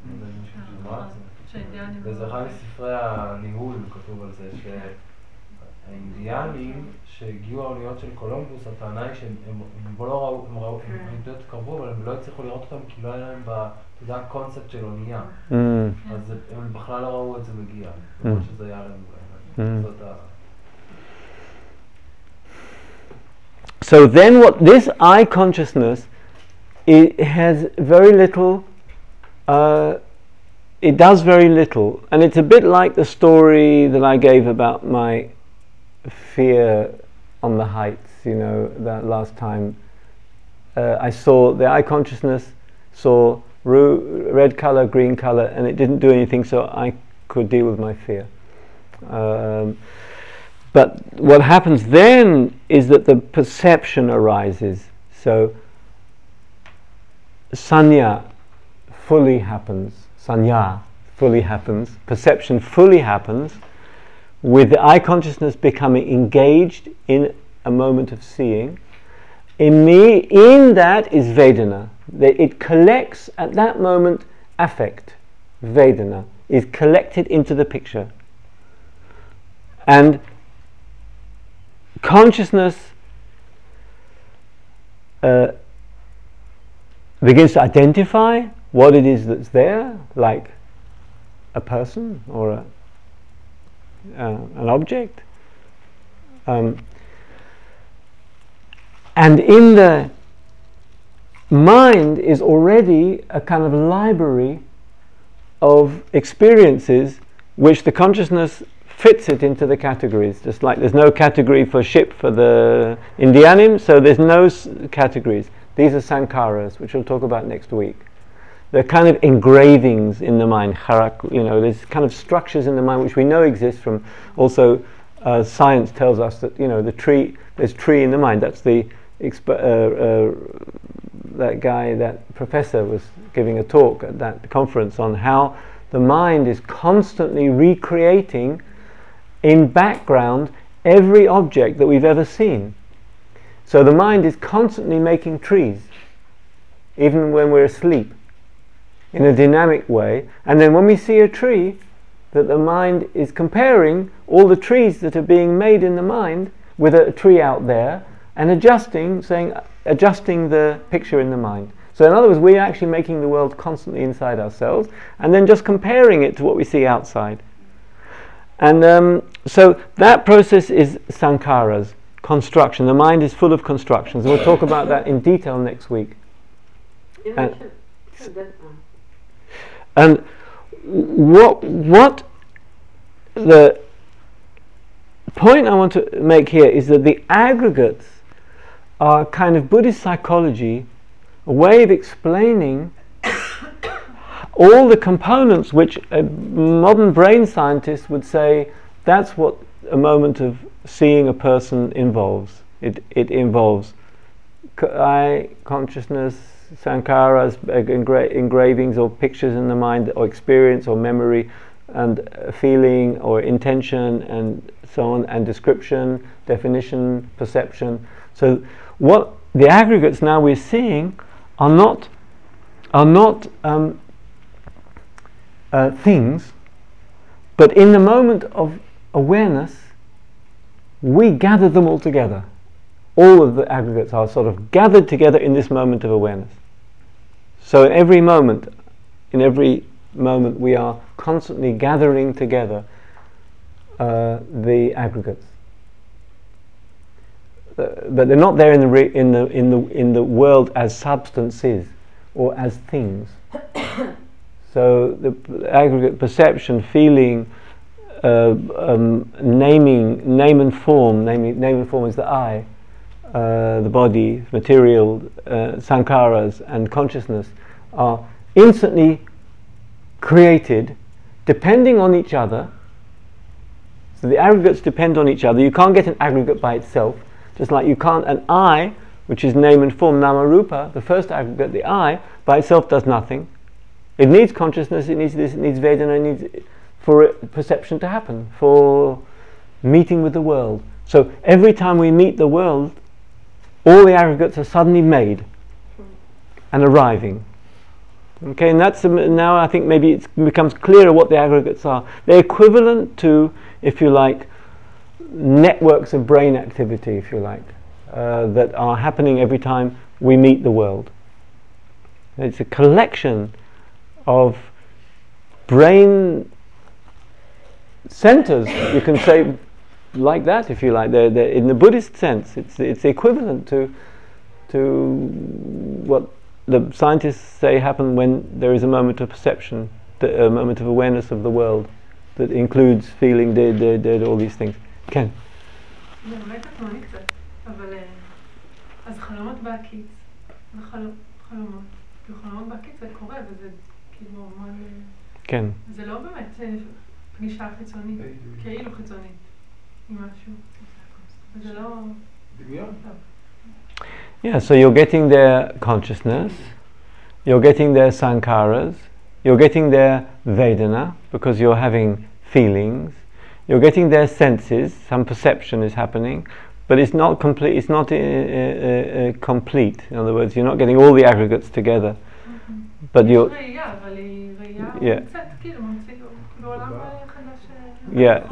וזה אחד מספרי הניהול, כתוב על זה, שהאינדיאנים שהגיעו האוניות של קולומבוס, הטענה היא שהם לא ראו, הם ראו, הם היו קרבו, אבל הם לא הצליחו לראות אותם כי לא היה להם בתודעה הקונספט של אונייה. אז הם בכלל לא ראו את זה מגיע, למרות שזה היה להם. זאת ה... So then what this eye consciousness, it has very little, uh, it does very little, and it's a bit like the story that I gave about my fear on the heights, you know, that last time. Uh, I saw the eye consciousness, saw ru- red color, green color, and it didn't do anything, so I could deal with my fear. Um, But what happens then is that the perception arises. So sanya fully happens, sanya fully happens, perception fully happens, with the eye consciousness becoming engaged in a moment of seeing. In me, in that is Vedana. It collects at that moment affect, Vedana, is collected into the picture. And consciousness uh, begins to identify what it is that's there, like a person or a, uh, an object. Um, and in the mind is already a kind of library of experiences which the consciousness fits it into the categories, just like there's no category for ship for the Indianim, so there's no s- categories. These are sankharas, which we'll talk about next week. They're kind of engravings in the mind, harak, you know, there's kind of structures in the mind which we know exist from, also uh, science tells us that, you know, the tree, there's tree in the mind. That's the, exp- uh, uh, that guy, that professor was giving a talk at that conference on how the mind is constantly recreating in background every object that we've ever seen. So the mind is constantly making trees, even when we're asleep, in a dynamic way. And then when we see a tree, that the mind is comparing all the trees that are being made in the mind with a tree out there, and adjusting, saying, adjusting the picture in the mind. So in other words, we're actually making the world constantly inside ourselves, and then just comparing it to what we see outside. And um, so that process is sankharas, construction. The mind is full of constructions. We'll talk about that in detail next week. And, and what what the point I want to make here is that the aggregates are kind of Buddhist psychology, a way of explaining all the components which a modern brain scientist would say that's what a moment of seeing a person involves. It it involves eye, consciousness, sankharas, engra- engravings or pictures in the mind, or experience or memory, and uh, feeling or intention, and so on, and description, definition, perception. So what the aggregates now we're seeing are not are not um, uh, things, but in the moment of awareness we gather them all together. All of the aggregates are sort of gathered together in this moment of awareness. So every moment, in every moment we are constantly gathering together uh, the aggregates. Uh, but they're not there in the re- in the in the in the world as substances or as things. So the p- aggregate perception, feeling, uh, um, naming, name and form. Naming, name and form is the I, uh, the body, material, uh, sankharas, and consciousness are instantly created, depending on each other. So the aggregates depend on each other. You can't get an aggregate by itself. Just like you can't, an I, which is name and form, nama rupa, the first aggregate, the I, by itself does nothing. It needs consciousness, it needs this, it needs Vedana, it needs for it, perception to happen, for meeting with the world. So every time we meet the world, all the aggregates are suddenly made and arriving. Okay, and that's um, now I think maybe it becomes clearer what the aggregates are. They're equivalent to, if you like, networks of brain activity, if you like, uh, that are happening every time we meet the world. It's a collection of brain centers, you can say like that if you like. They're, they're in the Buddhist sense, it's it's equivalent to to what the scientists say happen when there is a moment of perception, the, a moment of awareness of the world that includes feeling, did, did, did, all these things. כן. זה באמת עצמוני קצת, אבל אז חלומות בהקיץ, זה חלומות, כאילו חלומות בהקיץ זה קורה וזה כאילו מאוד, כן. זה לא באמת פגישה חיצונית, כאילו חיצונית, עם משהו, וזה לא... דמיון? Yeah, so you're getting their consciousness, you're getting their sankharas, you're getting their Vedana, because you're having feelings, you're getting their senses, some perception is happening, but it's not complete, it's not uh, uh, uh, complete. In other words, you're not getting all the aggregates together. Mm-hmm. But you're... Yeah. Yeah.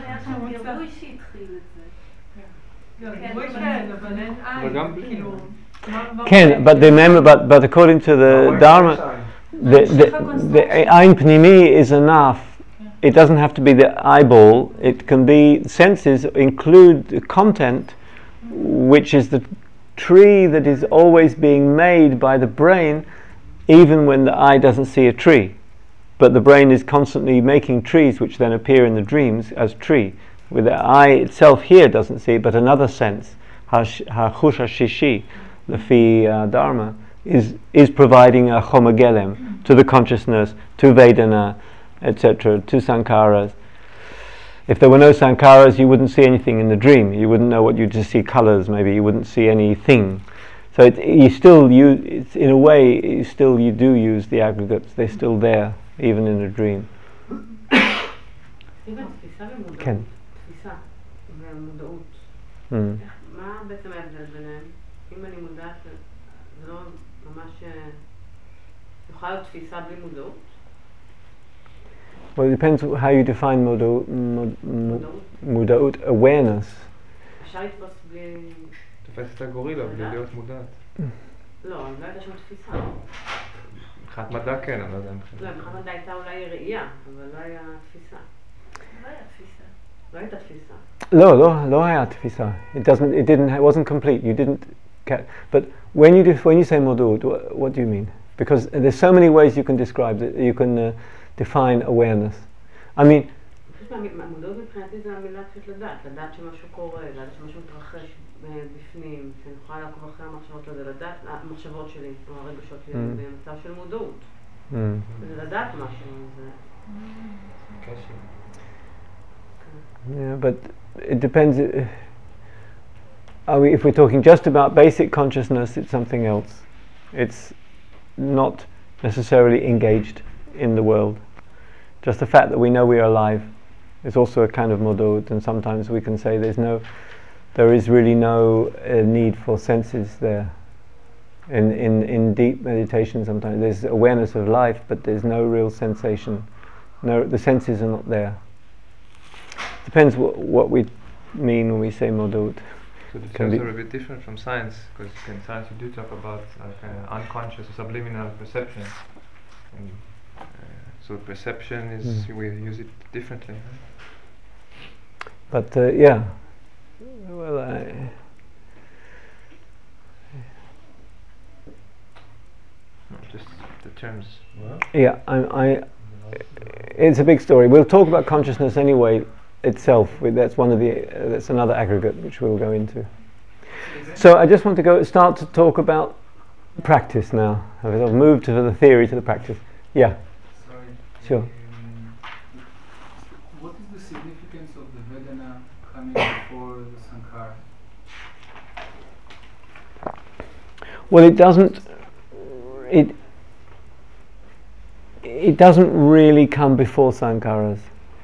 Ken, but remember, but, but according to the Dharma, the, the, the Ein Pnimi is enough. It doesn't have to be the eyeball. It can be, senses include the content, which is the tree that is always being made by the brain, even when the eye doesn't see a tree. But the brain is constantly making trees which then appear in the dreams as tree. With the eye itself here doesn't see it, but another sense, ha-chush ha-shishi, the fi uh, Dharma, is, is providing a chomagelem to the consciousness, to Vedana, et cetera, to sankharas. If there were no sankharas, you wouldn't see anything in the dream. You wouldn't know what you just see colours. Maybe you wouldn't see anything. So it, you still use, it's, in a way, you still you do use the aggregates. They're still there, even in a dream. כן. תפיסה ומודעות. מה בעצם ההבדל ביניהם? אם אני מודעת, זה לא ממש יכולה להיות תפיסה בלי מודעות? Well, it depends how you define muda'ut, muda'ut, awareness. אפשר לתפוס בלי... תופס את הגורילה בלי להיות מודעת. לא, אני לא הייתה שם תפיסה. מבחינת מדע כן, אני לא יודע. לא, מבחינת מדע הייתה אולי ראייה, אבל לא היה תפיסה. לא היה תפיסה. לא הייתה תפיסה. לא, לא, לא היה תפיסה. It doesn't, it didn't, it wasn't complete. You didn't get, but when you, def, when you say modud, what, what do you mean? Because there's so many ways you can describe it, you can uh, define awareness. I mean, מודעות מבחינתי זה המילה פשוט לדעת, לדעת שמשהו קורה, לדעת שמשהו מתרחש בפנים, שאני יכולה לעקוב אחרי המחשבות לזה, לדעת, המחשבות שלי, או הרגשות שלי, במצב של מודעות. זה לדעת משהו, זה... קשר. Yeah, but it depends. uh, Are we, if we're talking just about basic consciousness, it's something else. It's not necessarily engaged in the world. Just the fact that we know we are alive is also a kind of modud, and sometimes we can say there's no, there is really no uh, need for senses there. In, in, in deep meditation sometimes there's awareness of life, but there's no real sensation. No, the senses are not there. Depends what, what we mean when we say modud. So this is Can also be- a bit different from science, because in science you do talk about like, uh, unconscious or subliminal perception. And, uh, so perception is, Mm. we use it differently. Right? But uh, yeah, well, I, No, just the terms. Well, yeah, I, I, it's a big story. We'll talk about consciousness anyway itself. We- That's one of the. Uh, that's another aggregate which we'll go into. So I just want to go start to talk about practice now. I've moved to the theory to the practice. Yeah. Sorry. Sure. Um, what is the significance of the Vedana coming before the Sankara? Well, it doesn't. It. It doesn't really come before sankharas.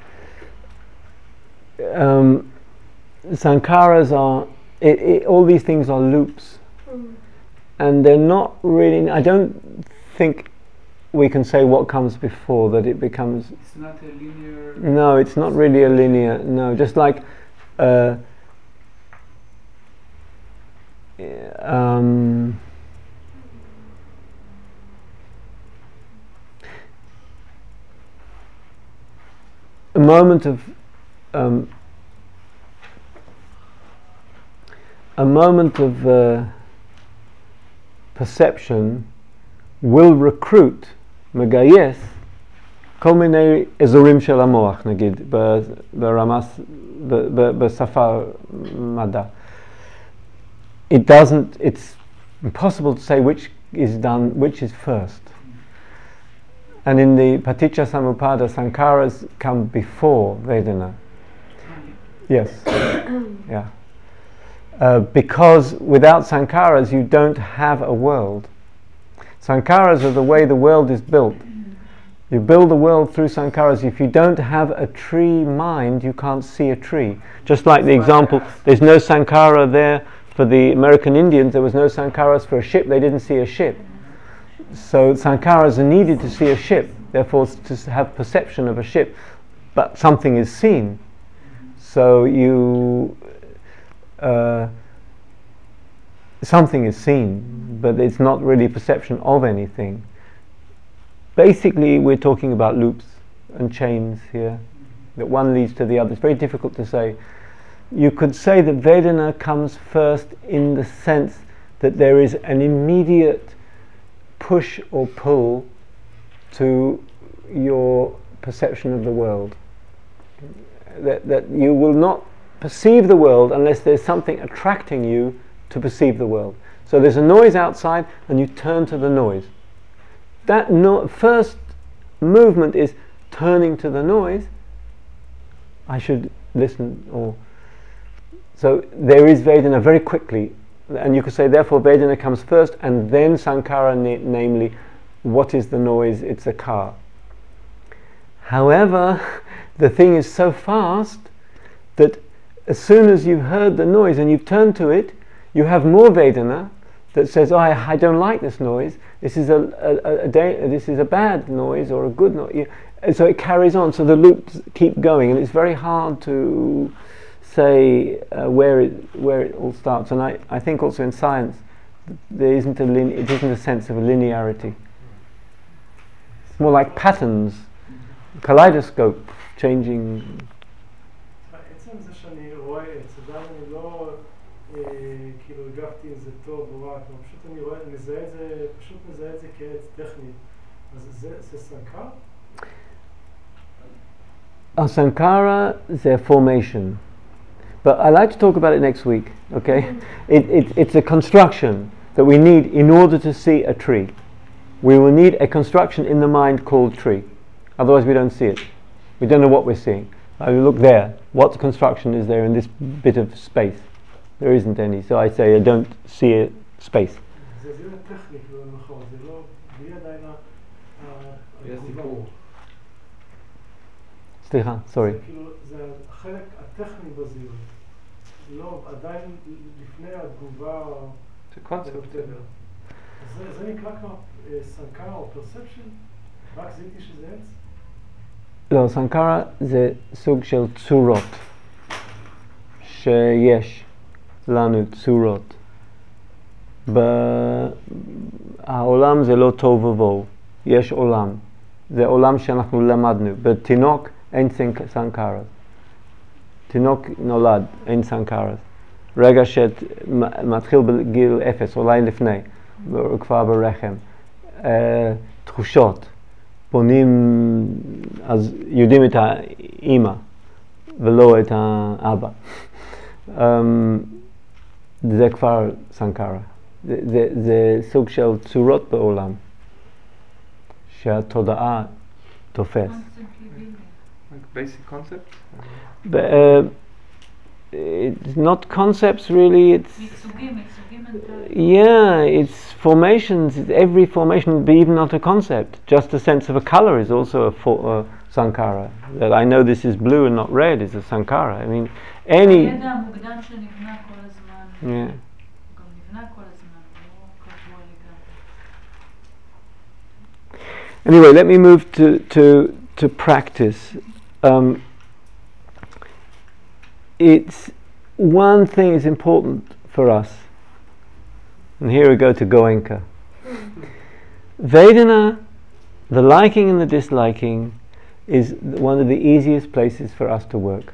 Um, sankharas are. It, it, all these things are loops, and they're not really. I don't think we can say what comes before that. It becomes. It's not a linear. No, it's not really a linear. No, just like. Uh, um, a moment of um, a moment of uh, perception will recruit, מגייס, כל מיני אזורים של המוח, נגיד, ברמס, בשפה מדע. It doesn't, it's impossible to say which is done, which is first. And in the Paticca Samuppada, Sankharas come before Vedana. Yes. Yeah. Uh, because without Sankharas you don't have a world. Sankharas are the way the world is built. You build the world through Sankharas. If you don't have a tree mind, you can't see a tree. Just like the example, there's no Sankhara there for the American Indians, there was no Sankharas for a ship, they didn't see a ship. So Sankharas are needed to see a ship, therefore to have perception of a ship, but something is seen. So you, uh, something is seen, but it's not really perception of anything. Basically we're talking about loops and chains here, that one leads to the other. It's very difficult to say. You could say that Vedana comes first in the sense that there is an immediate push or pull to your perception of the world. That, that you will not perceive the world unless there's something attracting you to perceive the world. So there's a noise outside and you turn to the noise. That no- first movement is turning to the noise. I should listen, or so there is Vedana very quickly, and you could say therefore Vedana comes first and then Sankhara, na- namely what is the noise? It's a car. However, the thing is so fast that as soon as you've heard the noise and you've turned to it, you have more Vedana that says, oh, I, I don't like this noise, this is a, a, a da- this is a bad noise or a good noise. And so it carries on, so the loops keep going, and it's very hard to say uh, where it where it all starts. And I, I think also in science there isn't a lin- it isn't a sense of a linearity. It's more like patterns, kaleidoscope changing. It's עצם זה שאני רואה עץ, עדיין אני לא אה, כאילו הגבתי אם זה טוב או רע, כלומר פשוט אני רואה, מזהה את זה, פשוט מזהה את זה כעץ טכני. אז זה, זה סנקר? A sankara is a formation. But I'd like to talk about it next week, okay? It, it, it's a construction that we need in order to see a tree. We will need a construction in the mind called tree. Otherwise we don't see it. We don't know what we're seeing. I look there. What construction is there in this bit of space? There isn't any. So I say I don't see a space. זה זה טכני, כאילו נכון, זה לא, בלי עדיין התגובה. סליחה, sorry. זה כאילו, זה החלק הטכני בזיהוי. לא, עדיין לפני התגובה. זה קונספט. זה נקרא כבר סנקרה או פרספשן? רק זיהיתי שזה עץ? לא, סנקרה זה סוג של צורות שיש לנו צורות. העולם זה לא טוב ובוהו, יש עולם. זה עולם שאנחנו למדנו. בתינוק אין סנקרה. תינוק נולד, אין סנקרה. רגע שמתחיל בגיל אפס, אולי לפני, כבר ברחם. תחושות. בונים, אז יודעים את האמא ולא את האבא. זה כבר סנקרה. זה, זה, זה סוג של צורות בעולם שהתודעה תופס. Like basic concepts? But, uh, it's not concepts really, it's yeah, it's formations. Every formation would be even not a concept. Just the sense of a color is also a for, uh, sankara. That I know this is blue and not red is a sankara. I mean, any yeah. Anyway, let me move to to to practice. Um, it's one thing is important for us, and here we go to Goenka. Vedana, the liking and the disliking, is one of the easiest places for us to work.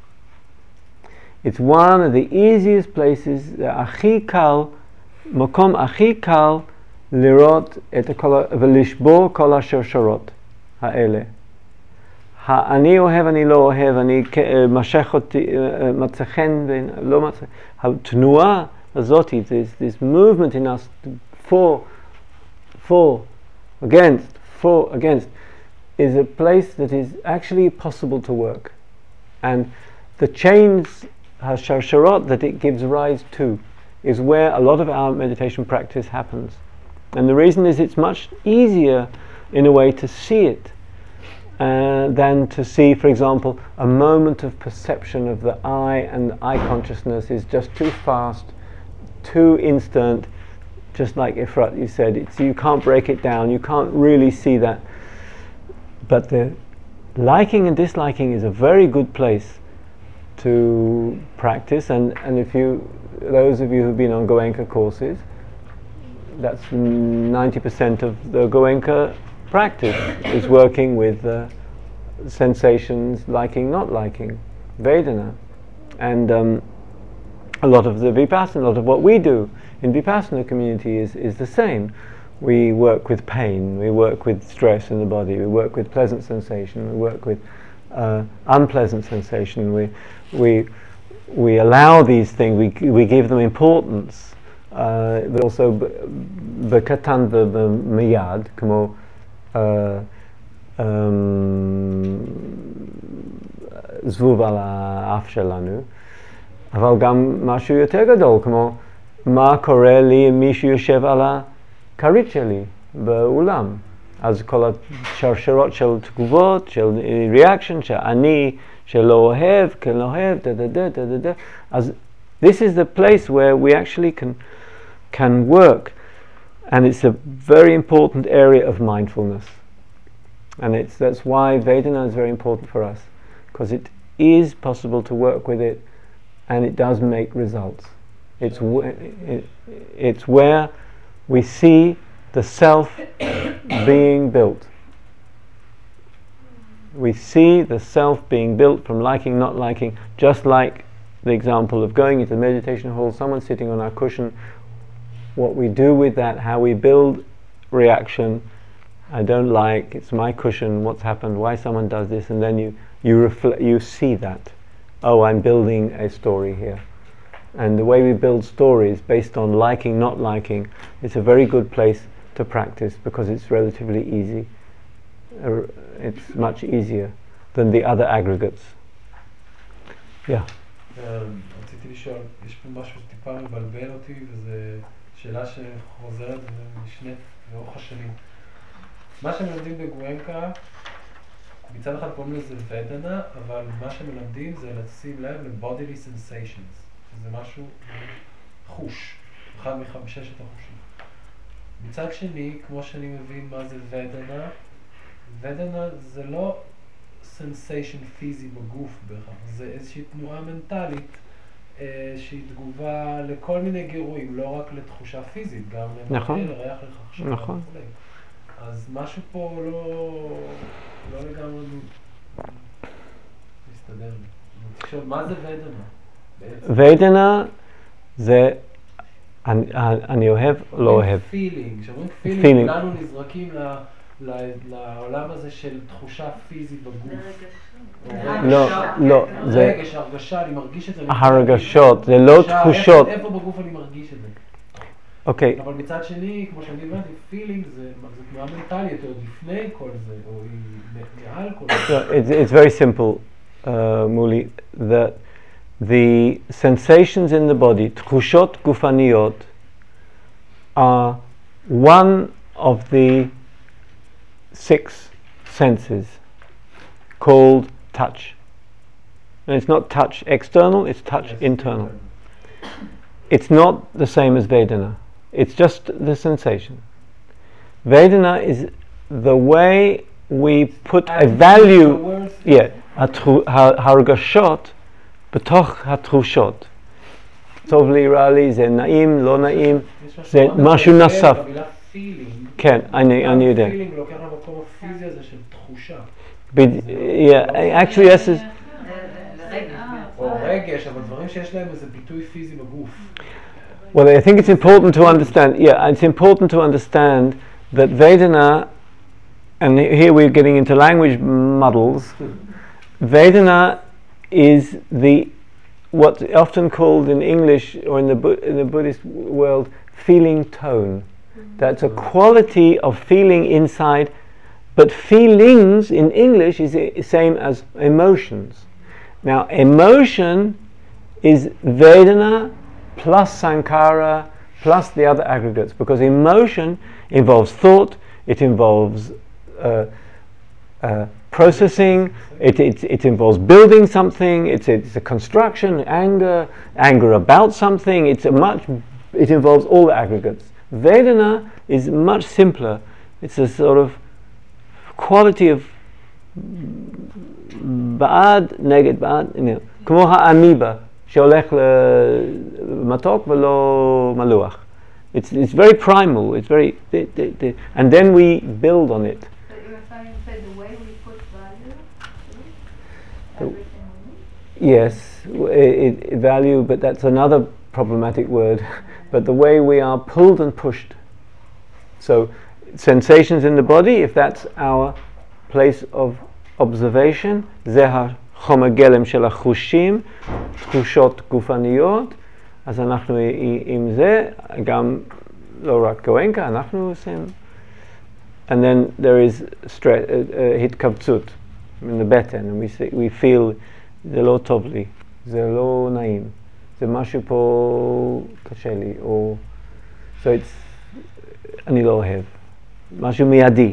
It's one of the easiest places, the הכי קל, מקום הכי קל לראות את הכל, ולשבור כל השרשרות האלה. אני אוהב, אני לא אוהב, אני משך אותי, מצא חן, לא מצא. התנועה הזאת, this, this movement in us, for, for, against, for, against, is a place that is actually possible to work. And the chains, hasharsharot, that it gives rise to, is where a lot of our meditation practice happens. And the reason is it's much easier, in a way, to see it uh, than to see, for example, a moment of perception of the eye, and the eye consciousness is just too fast, too instant, just like Efrat, you said, it's, you can't break it down, you can't really see that. But the liking and disliking is a very good place to practice, and, and if you, those of you who've been on Goenka courses, that's ninety percent of the Goenka practice is working with uh, sensations, liking, not liking, Vedana. And um, a lot of the Vipassana, a lot of what we do in Vipassana community is, is the same. We work with pain, we work with stress in the body, we work with pleasant sensation, we work with uh, unpleasant sensation, we, we, we allow these things, we, we give them importance, uh, but also b'katan v'miyad, כמו זבוב על האף שלנו, אבל גם משהו יותר גדול, כמו מה קורה לי אם מישהו יושב על הכרית שלי באולם. אז כל השרשרות של תגובות, של reaction, שאני, שלא אוהב, כן לא אוהב, דה דה דה דה דה. אז this is the place where we actually can, can work. And it's a very important area of mindfulness. And it's, that's why Vedana is very important for us. Because it is possible to work with it, and it does make results. It's, w- it, it's where we see the self being built. We see the self being built from liking, not liking, just like the example of going into the meditation hall, someone sitting on our cushion, what we do with that, how we build reaction, I don't like, it's my cushion, what's happened, why someone does this, and then you, you, refle- you see that. Oh, I'm building a story here. And the way we build stories based on liking, not liking, it's a very good place to practice because it's relatively easy. Uh, it's much easier than the other aggregates. Yeah. רציתי לשאול, יש פה משהו שטיפה מבלבל אותי, וזו שאלה שחוזרת ונשנית לאורך השנים. מה שמלמדים בגואנקה, מצד אחד קוראים לזה ודנה, אבל מה שמלמדים זה לשים לב ל-bodily sensations, שזה משהו חוש, אחד מחמששת החושים. מצד שני, כמו שאני מבין מה זה ודנה, ודנה זה לא sensation פיזי בגוף בהכרח, זה איזושהי תנועה מנטלית אה, שהיא תגובה לכל מיני גירויים, לא רק לתחושה פיזית, גם נכון. למראה, לריח, לחשוב נכון. וכו'. אז משהו פה לא, לא לגמרי מסתדר לי. תחשוב, מה זה ודנה? ודנה זה, אני, אני אוהב, לא אוהב. פילינג, כשאומרים פילינג, כולנו נזרקים ל... לעולם הזה של תחושה פיזית בגוף. לא, לא, זה... רגש, הרגשה, אני מרגיש את זה. הרגשות, זה לא תחושות. איפה בגוף אני מרגיש את זה? אוקיי. אבל מצד שני, כמו שאני הבנתי, פילינג זה תנועה מנטלית, עוד לפני כל זה, או מעל כל זה. It's very simple, uh, Muli, that the sensations in the body, תחושות גופניות, are one of the six senses called touch. And it's not touch external, it's touch yes, internal. It's not the same as Vedana. It's just the sensation. Vedana is the way we put and a value, yeah, הרגשות בתוך התחושות. טוב לי, רע לי, זה נעים, לא נעים, זה משהו נוסף. כן, אני, אני יודע. פילינג לוקח למקום הפיזי הזה של תחושה. Yeah, actually, yes. או רגש, אבל דברים שיש להם איזה ביטוי פיזי בגוף. Well, I think it's important to understand, yeah, it's important to understand that Vedana, and here we're getting into language muddles, Vedana is the, what's often called in English or in the, Bu- in the Buddhist world, feeling tone. That's a quality of feeling inside, but feelings in English is the same as emotions. Now, emotion is Vedana plus Sankhara plus the other aggregates, because emotion involves thought, it involves uh, uh, processing, it, it, it involves building something, it's, it's a construction, anger, anger about something, it's a much, it involves all the aggregates. Vedana is much simpler. It's a sort of quality of ba'ad, neged ba'ad, you know, כמו האמיבה שהולך למתוק ולא מלוח. It's it's very primal. It's very, and then we build on it. So you're trying to say the way we put value to everything we need? Yes, it, it, value, but that's another problematic word. But the way we are pulled and pushed. So, sensations in the body, if that's our place of observation, זה החומר גלם של החושים, תחושות גופניות, אז אנחנו עם זה, גם לא רק גואנקה, אנחנו עושים. And then there is stress, uh, התכווצות in the beten, and we, see, we feel, זה לא טוב לי, זה לא נעים. זה משהו פה קשה לי, או... So it's... אני לא אוהב. משהו מיידי.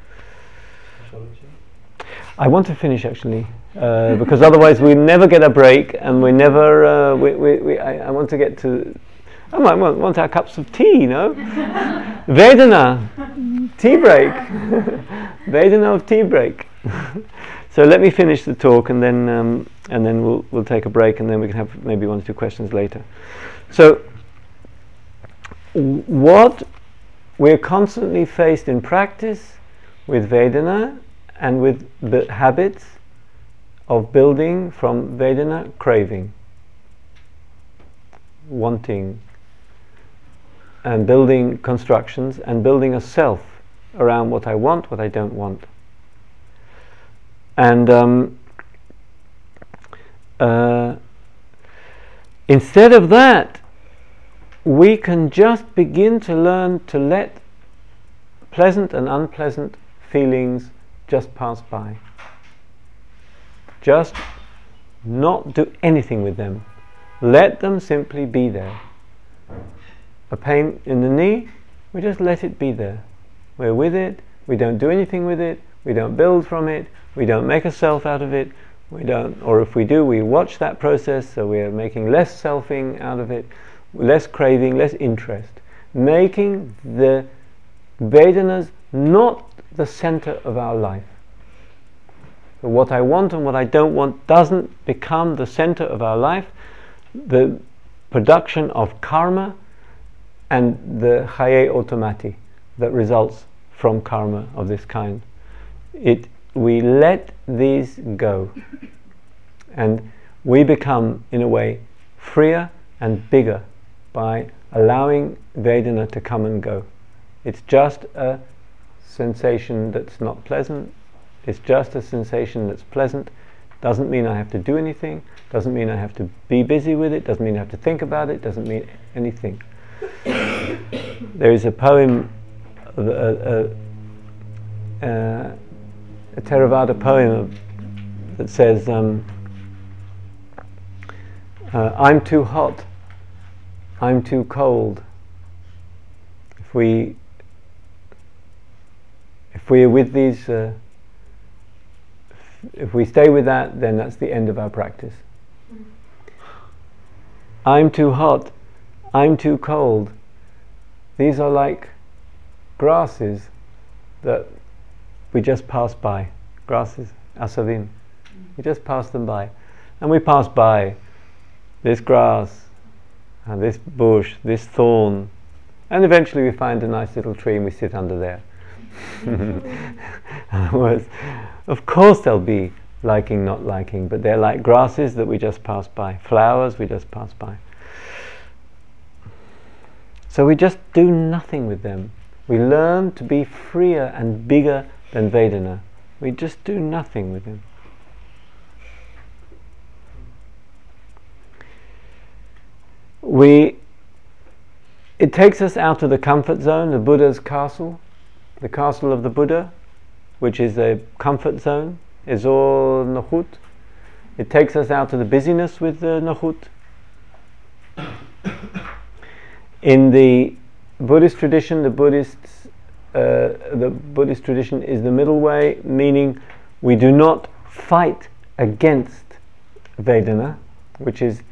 I want to finish actually, uh, because otherwise we never get a break, and we never... Uh, we, we, we, I, I want to get to... I might want, want our cups of tea, you know? Vedana! Tea break! Vedana of tea break. So let me finish the talk, and then um, and then we'll we'll take a break, and then we can have maybe one or two questions later. So, what we're constantly faced in practice with Vedana, and with the habits of building from Vedana craving, wanting, and building constructions and building a self around what I want, what I don't want. And um, uh, instead of that, we can just begin to learn to let pleasant and unpleasant feelings just pass by. Just not do anything with them. Let them simply be there. A pain in the knee, we just let it be there. We're with it, we don't do anything with it, we don't build from it, we don't make a self out of it, we don't, or if we do, we watch that process, so we're making less selfing out of it, less craving, less interest. Making the Vedanas not the center of our life. So what I want and what I don't want doesn't become the center of our life. The production of karma and the chaye automati that results from karma of this kind. It, we let these go, and we become, in a way, freer and bigger by allowing Vedana to come and go. It's just a sensation that's not pleasant. It's just a sensation that's pleasant. Doesn't mean I have to do anything. Doesn't mean I have to be busy with it. Doesn't mean I have to think about it. Doesn't mean anything. There is a poem, a, a, a, a Theravada poem that says, um, uh, I'm too hot, I'm too cold. If we if we are with these, uh, if we stay with that, then that's the end of our practice. Mm. I'm too hot, I'm too cold. These are like grasses that we just pass by. Grasses, asavim. Mm. We just pass them by. And we pass by this grass, and this bush, this thorn, and eventually we find a nice little tree and we sit under there. In other words, of course there'll be liking, not liking, but they're like grasses that we just pass by, flowers we just pass by. So we just do nothing with them. We learn to be freer and bigger than Vedana. We just do nothing with them. We, it takes us out of the comfort zone, the Buddha's castle, the castle of the Buddha, which is a comfort zone, Ezor Nochut. It takes us out of the busyness with the Nochut. In the Buddhist tradition, the Buddhists, uh, the Buddhist tradition is the middle way, meaning we do not fight against Vedana, which is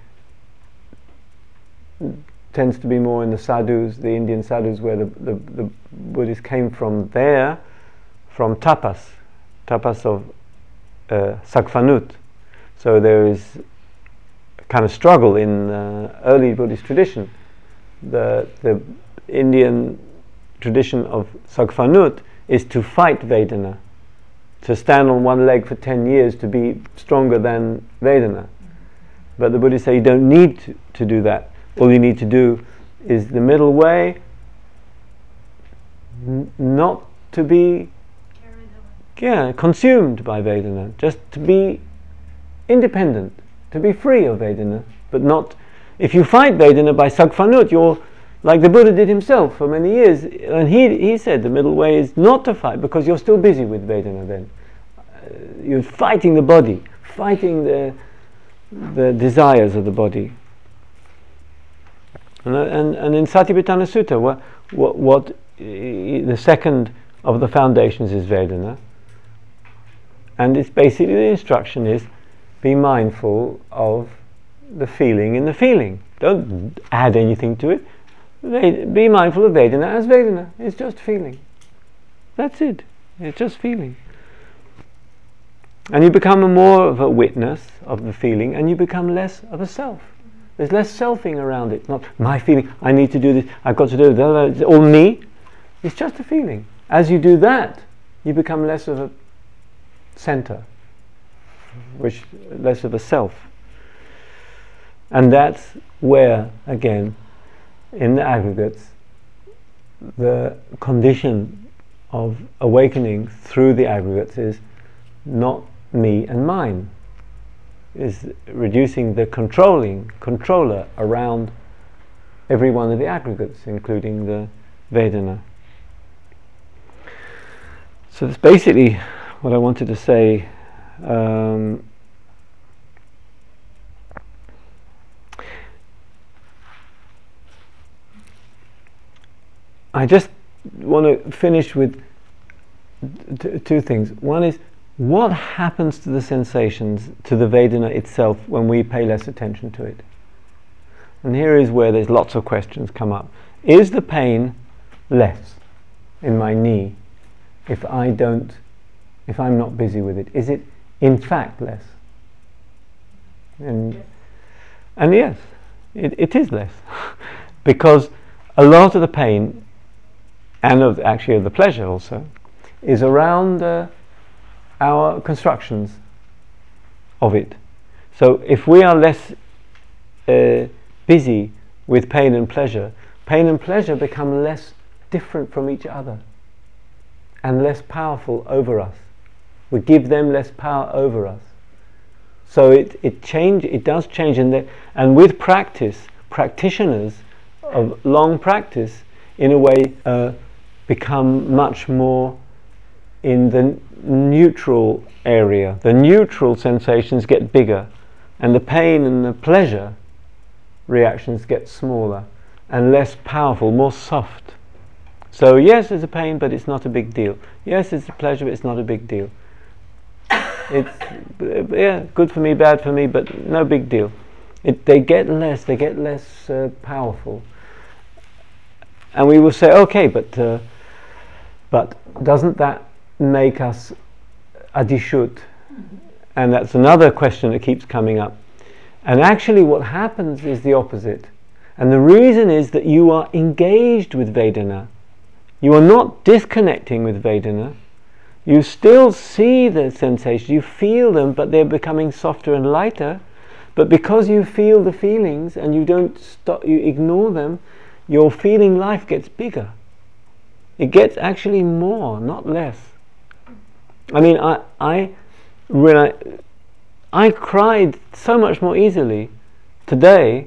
tends to be more in the sadhus, the Indian sadhus, where the, the, the Buddhists came from there, from tapas, tapas of uh, Sakfanut. So there is a kind of struggle in uh, early Buddhist tradition. The, the Indian tradition of Sakfanut is to fight Vedana, to stand on one leg for ten years to be stronger than Vedana. But the Buddhists say you don't need to, to do that. All you need to do is the middle way, n- not to be yeah, consumed by Vedana, just to be independent, to be free of Vedana, but not. If you fight Vedana by Sakfanut, you're like the Buddha did himself for many years, and he he said the middle way is not to fight because you're still busy with Vedana then. Uh, you're fighting the body, fighting the the desires of the body. And, and, and in Satipatthana Sutta, what, what, what uh, the second of the foundations is Vedana, and it's basically the instruction is be mindful of the feeling in the feeling. Don't add anything to it. Be mindful of Vedana as Vedana. It's just feeling. That's it. It's just feeling. And you become a more of a witness of the feeling, and you become less of a self. There's less selfing around it. Not my feeling, I need to do this, I've got to do it, it's all me. It's just a feeling. As you do that, you become less of a center, which less of a self. And that's where, again, in the aggregates, the condition of awakening through the aggregates is not me and mine, is reducing the controlling controller around every one of the aggregates, including the Vedana. So that's basically what I wanted to say. Um, I just want to finish with t- two things. One is, what happens to the sensations, to the Vedana itself, when we pay less attention to it? And here is where there's lots of questions come up. Is the pain less in my knee if I don't, if I'm not busy with it? Is it in fact less? And, and yes, it, it is less. Because a lot of the pain, and of actually of the pleasure also, is around uh, our constructions of it. So if we are less uh, busy with pain and pleasure, pain and pleasure become less different from each other and less powerful over us. We give them less power over us. So it it change it does change, and and with practice, practitioners of long practice, in a way, uh, become much more in the neutral area. The neutral sensations get bigger, and the pain and the pleasure reactions get smaller and less powerful, more soft. So yes, there's a pain, but it's not a big deal. Yes, it's a pleasure, but it's not a big deal. It's yeah, good for me, bad for me, but no big deal. It, they get less, they get less uh, powerful. And we will say, okay, but uh, but doesn't that make us adishut? And that's another question that keeps coming up. And actually what happens is the opposite. And the reason is that you are engaged with Vedana. You are not disconnecting with Vedana. You still see the sensations, you feel them, but they're becoming softer and lighter. But because you feel the feelings and you don't stop, you ignore them, your feeling life gets bigger. It gets actually more, not less. I mean, I, I, when I, I cried so much more easily today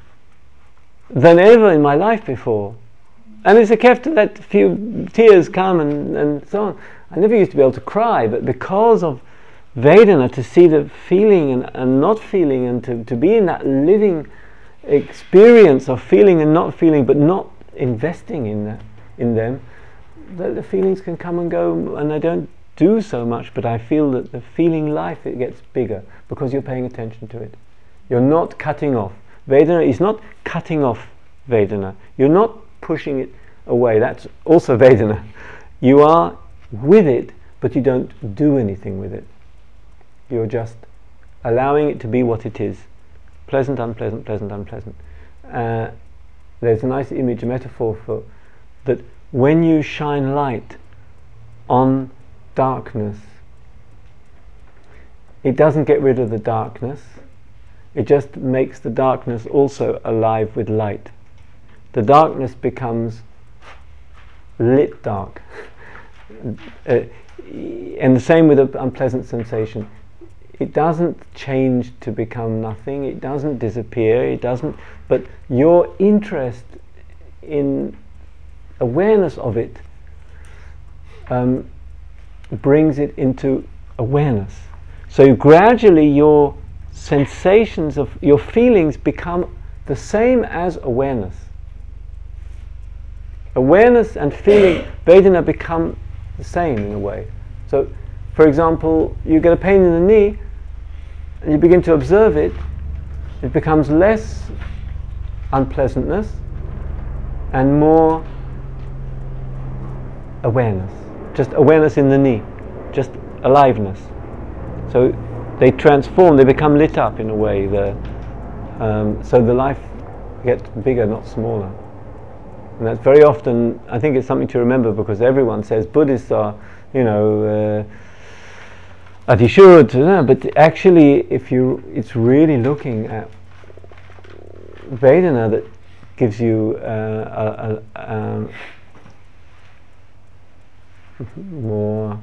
than ever in my life before. And it's a kef to let a few tears come and, and so on. I never used to be able to cry, but because of Vedana, to see the feeling and, and not feeling, and to, to be in that living experience of feeling and not feeling, but not investing in that, in them, the, the feelings can come and go, and I don't do so much, but I feel that the feeling life, it gets bigger because you're paying attention to it. You're not cutting off. Vedana is not cutting off Vedana. You're not pushing it away. That's also Vedana. You are with it, but you don't do anything with it. You're just allowing it to be what it is. Pleasant, unpleasant, pleasant, unpleasant. Uh, there's a nice image, a metaphor for that. When you shine light on darkness, it doesn't get rid of the darkness, it just makes the darkness also alive with light. The darkness becomes lit dark. uh, and the same with an unpleasant sensation. It doesn't change to become nothing, it doesn't disappear, it doesn't, but your interest in awareness of it um, brings it into awareness. So gradually your sensations of your feelings become the same as awareness. Awareness and feeling, Vedana, become the same in a way. So, for example, you get a pain in the knee and you begin to observe it, it becomes less unpleasantness and more awareness. Just awareness in the knee, just aliveness. So they transform, they become lit up in a way. The, um, so the life gets bigger, not smaller. And that's very often, I think it's something to remember, because everyone says Buddhists are, you know, uh, Atishut, uh, but actually, if you, it's really looking at Vedana that gives you uh, a, a, um, more,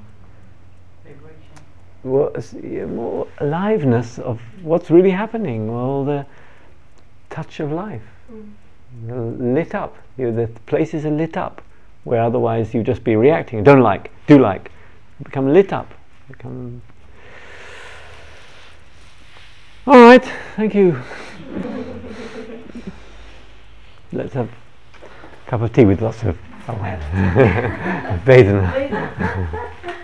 more, yeah, more aliveness of what's really happening, all the touch of life, mm. lit up. You, the places are lit up, where otherwise you just be reacting. Don't like, do like, become lit up. Become. All right, thank you. Let's have a cup of tea with lots of Vedana.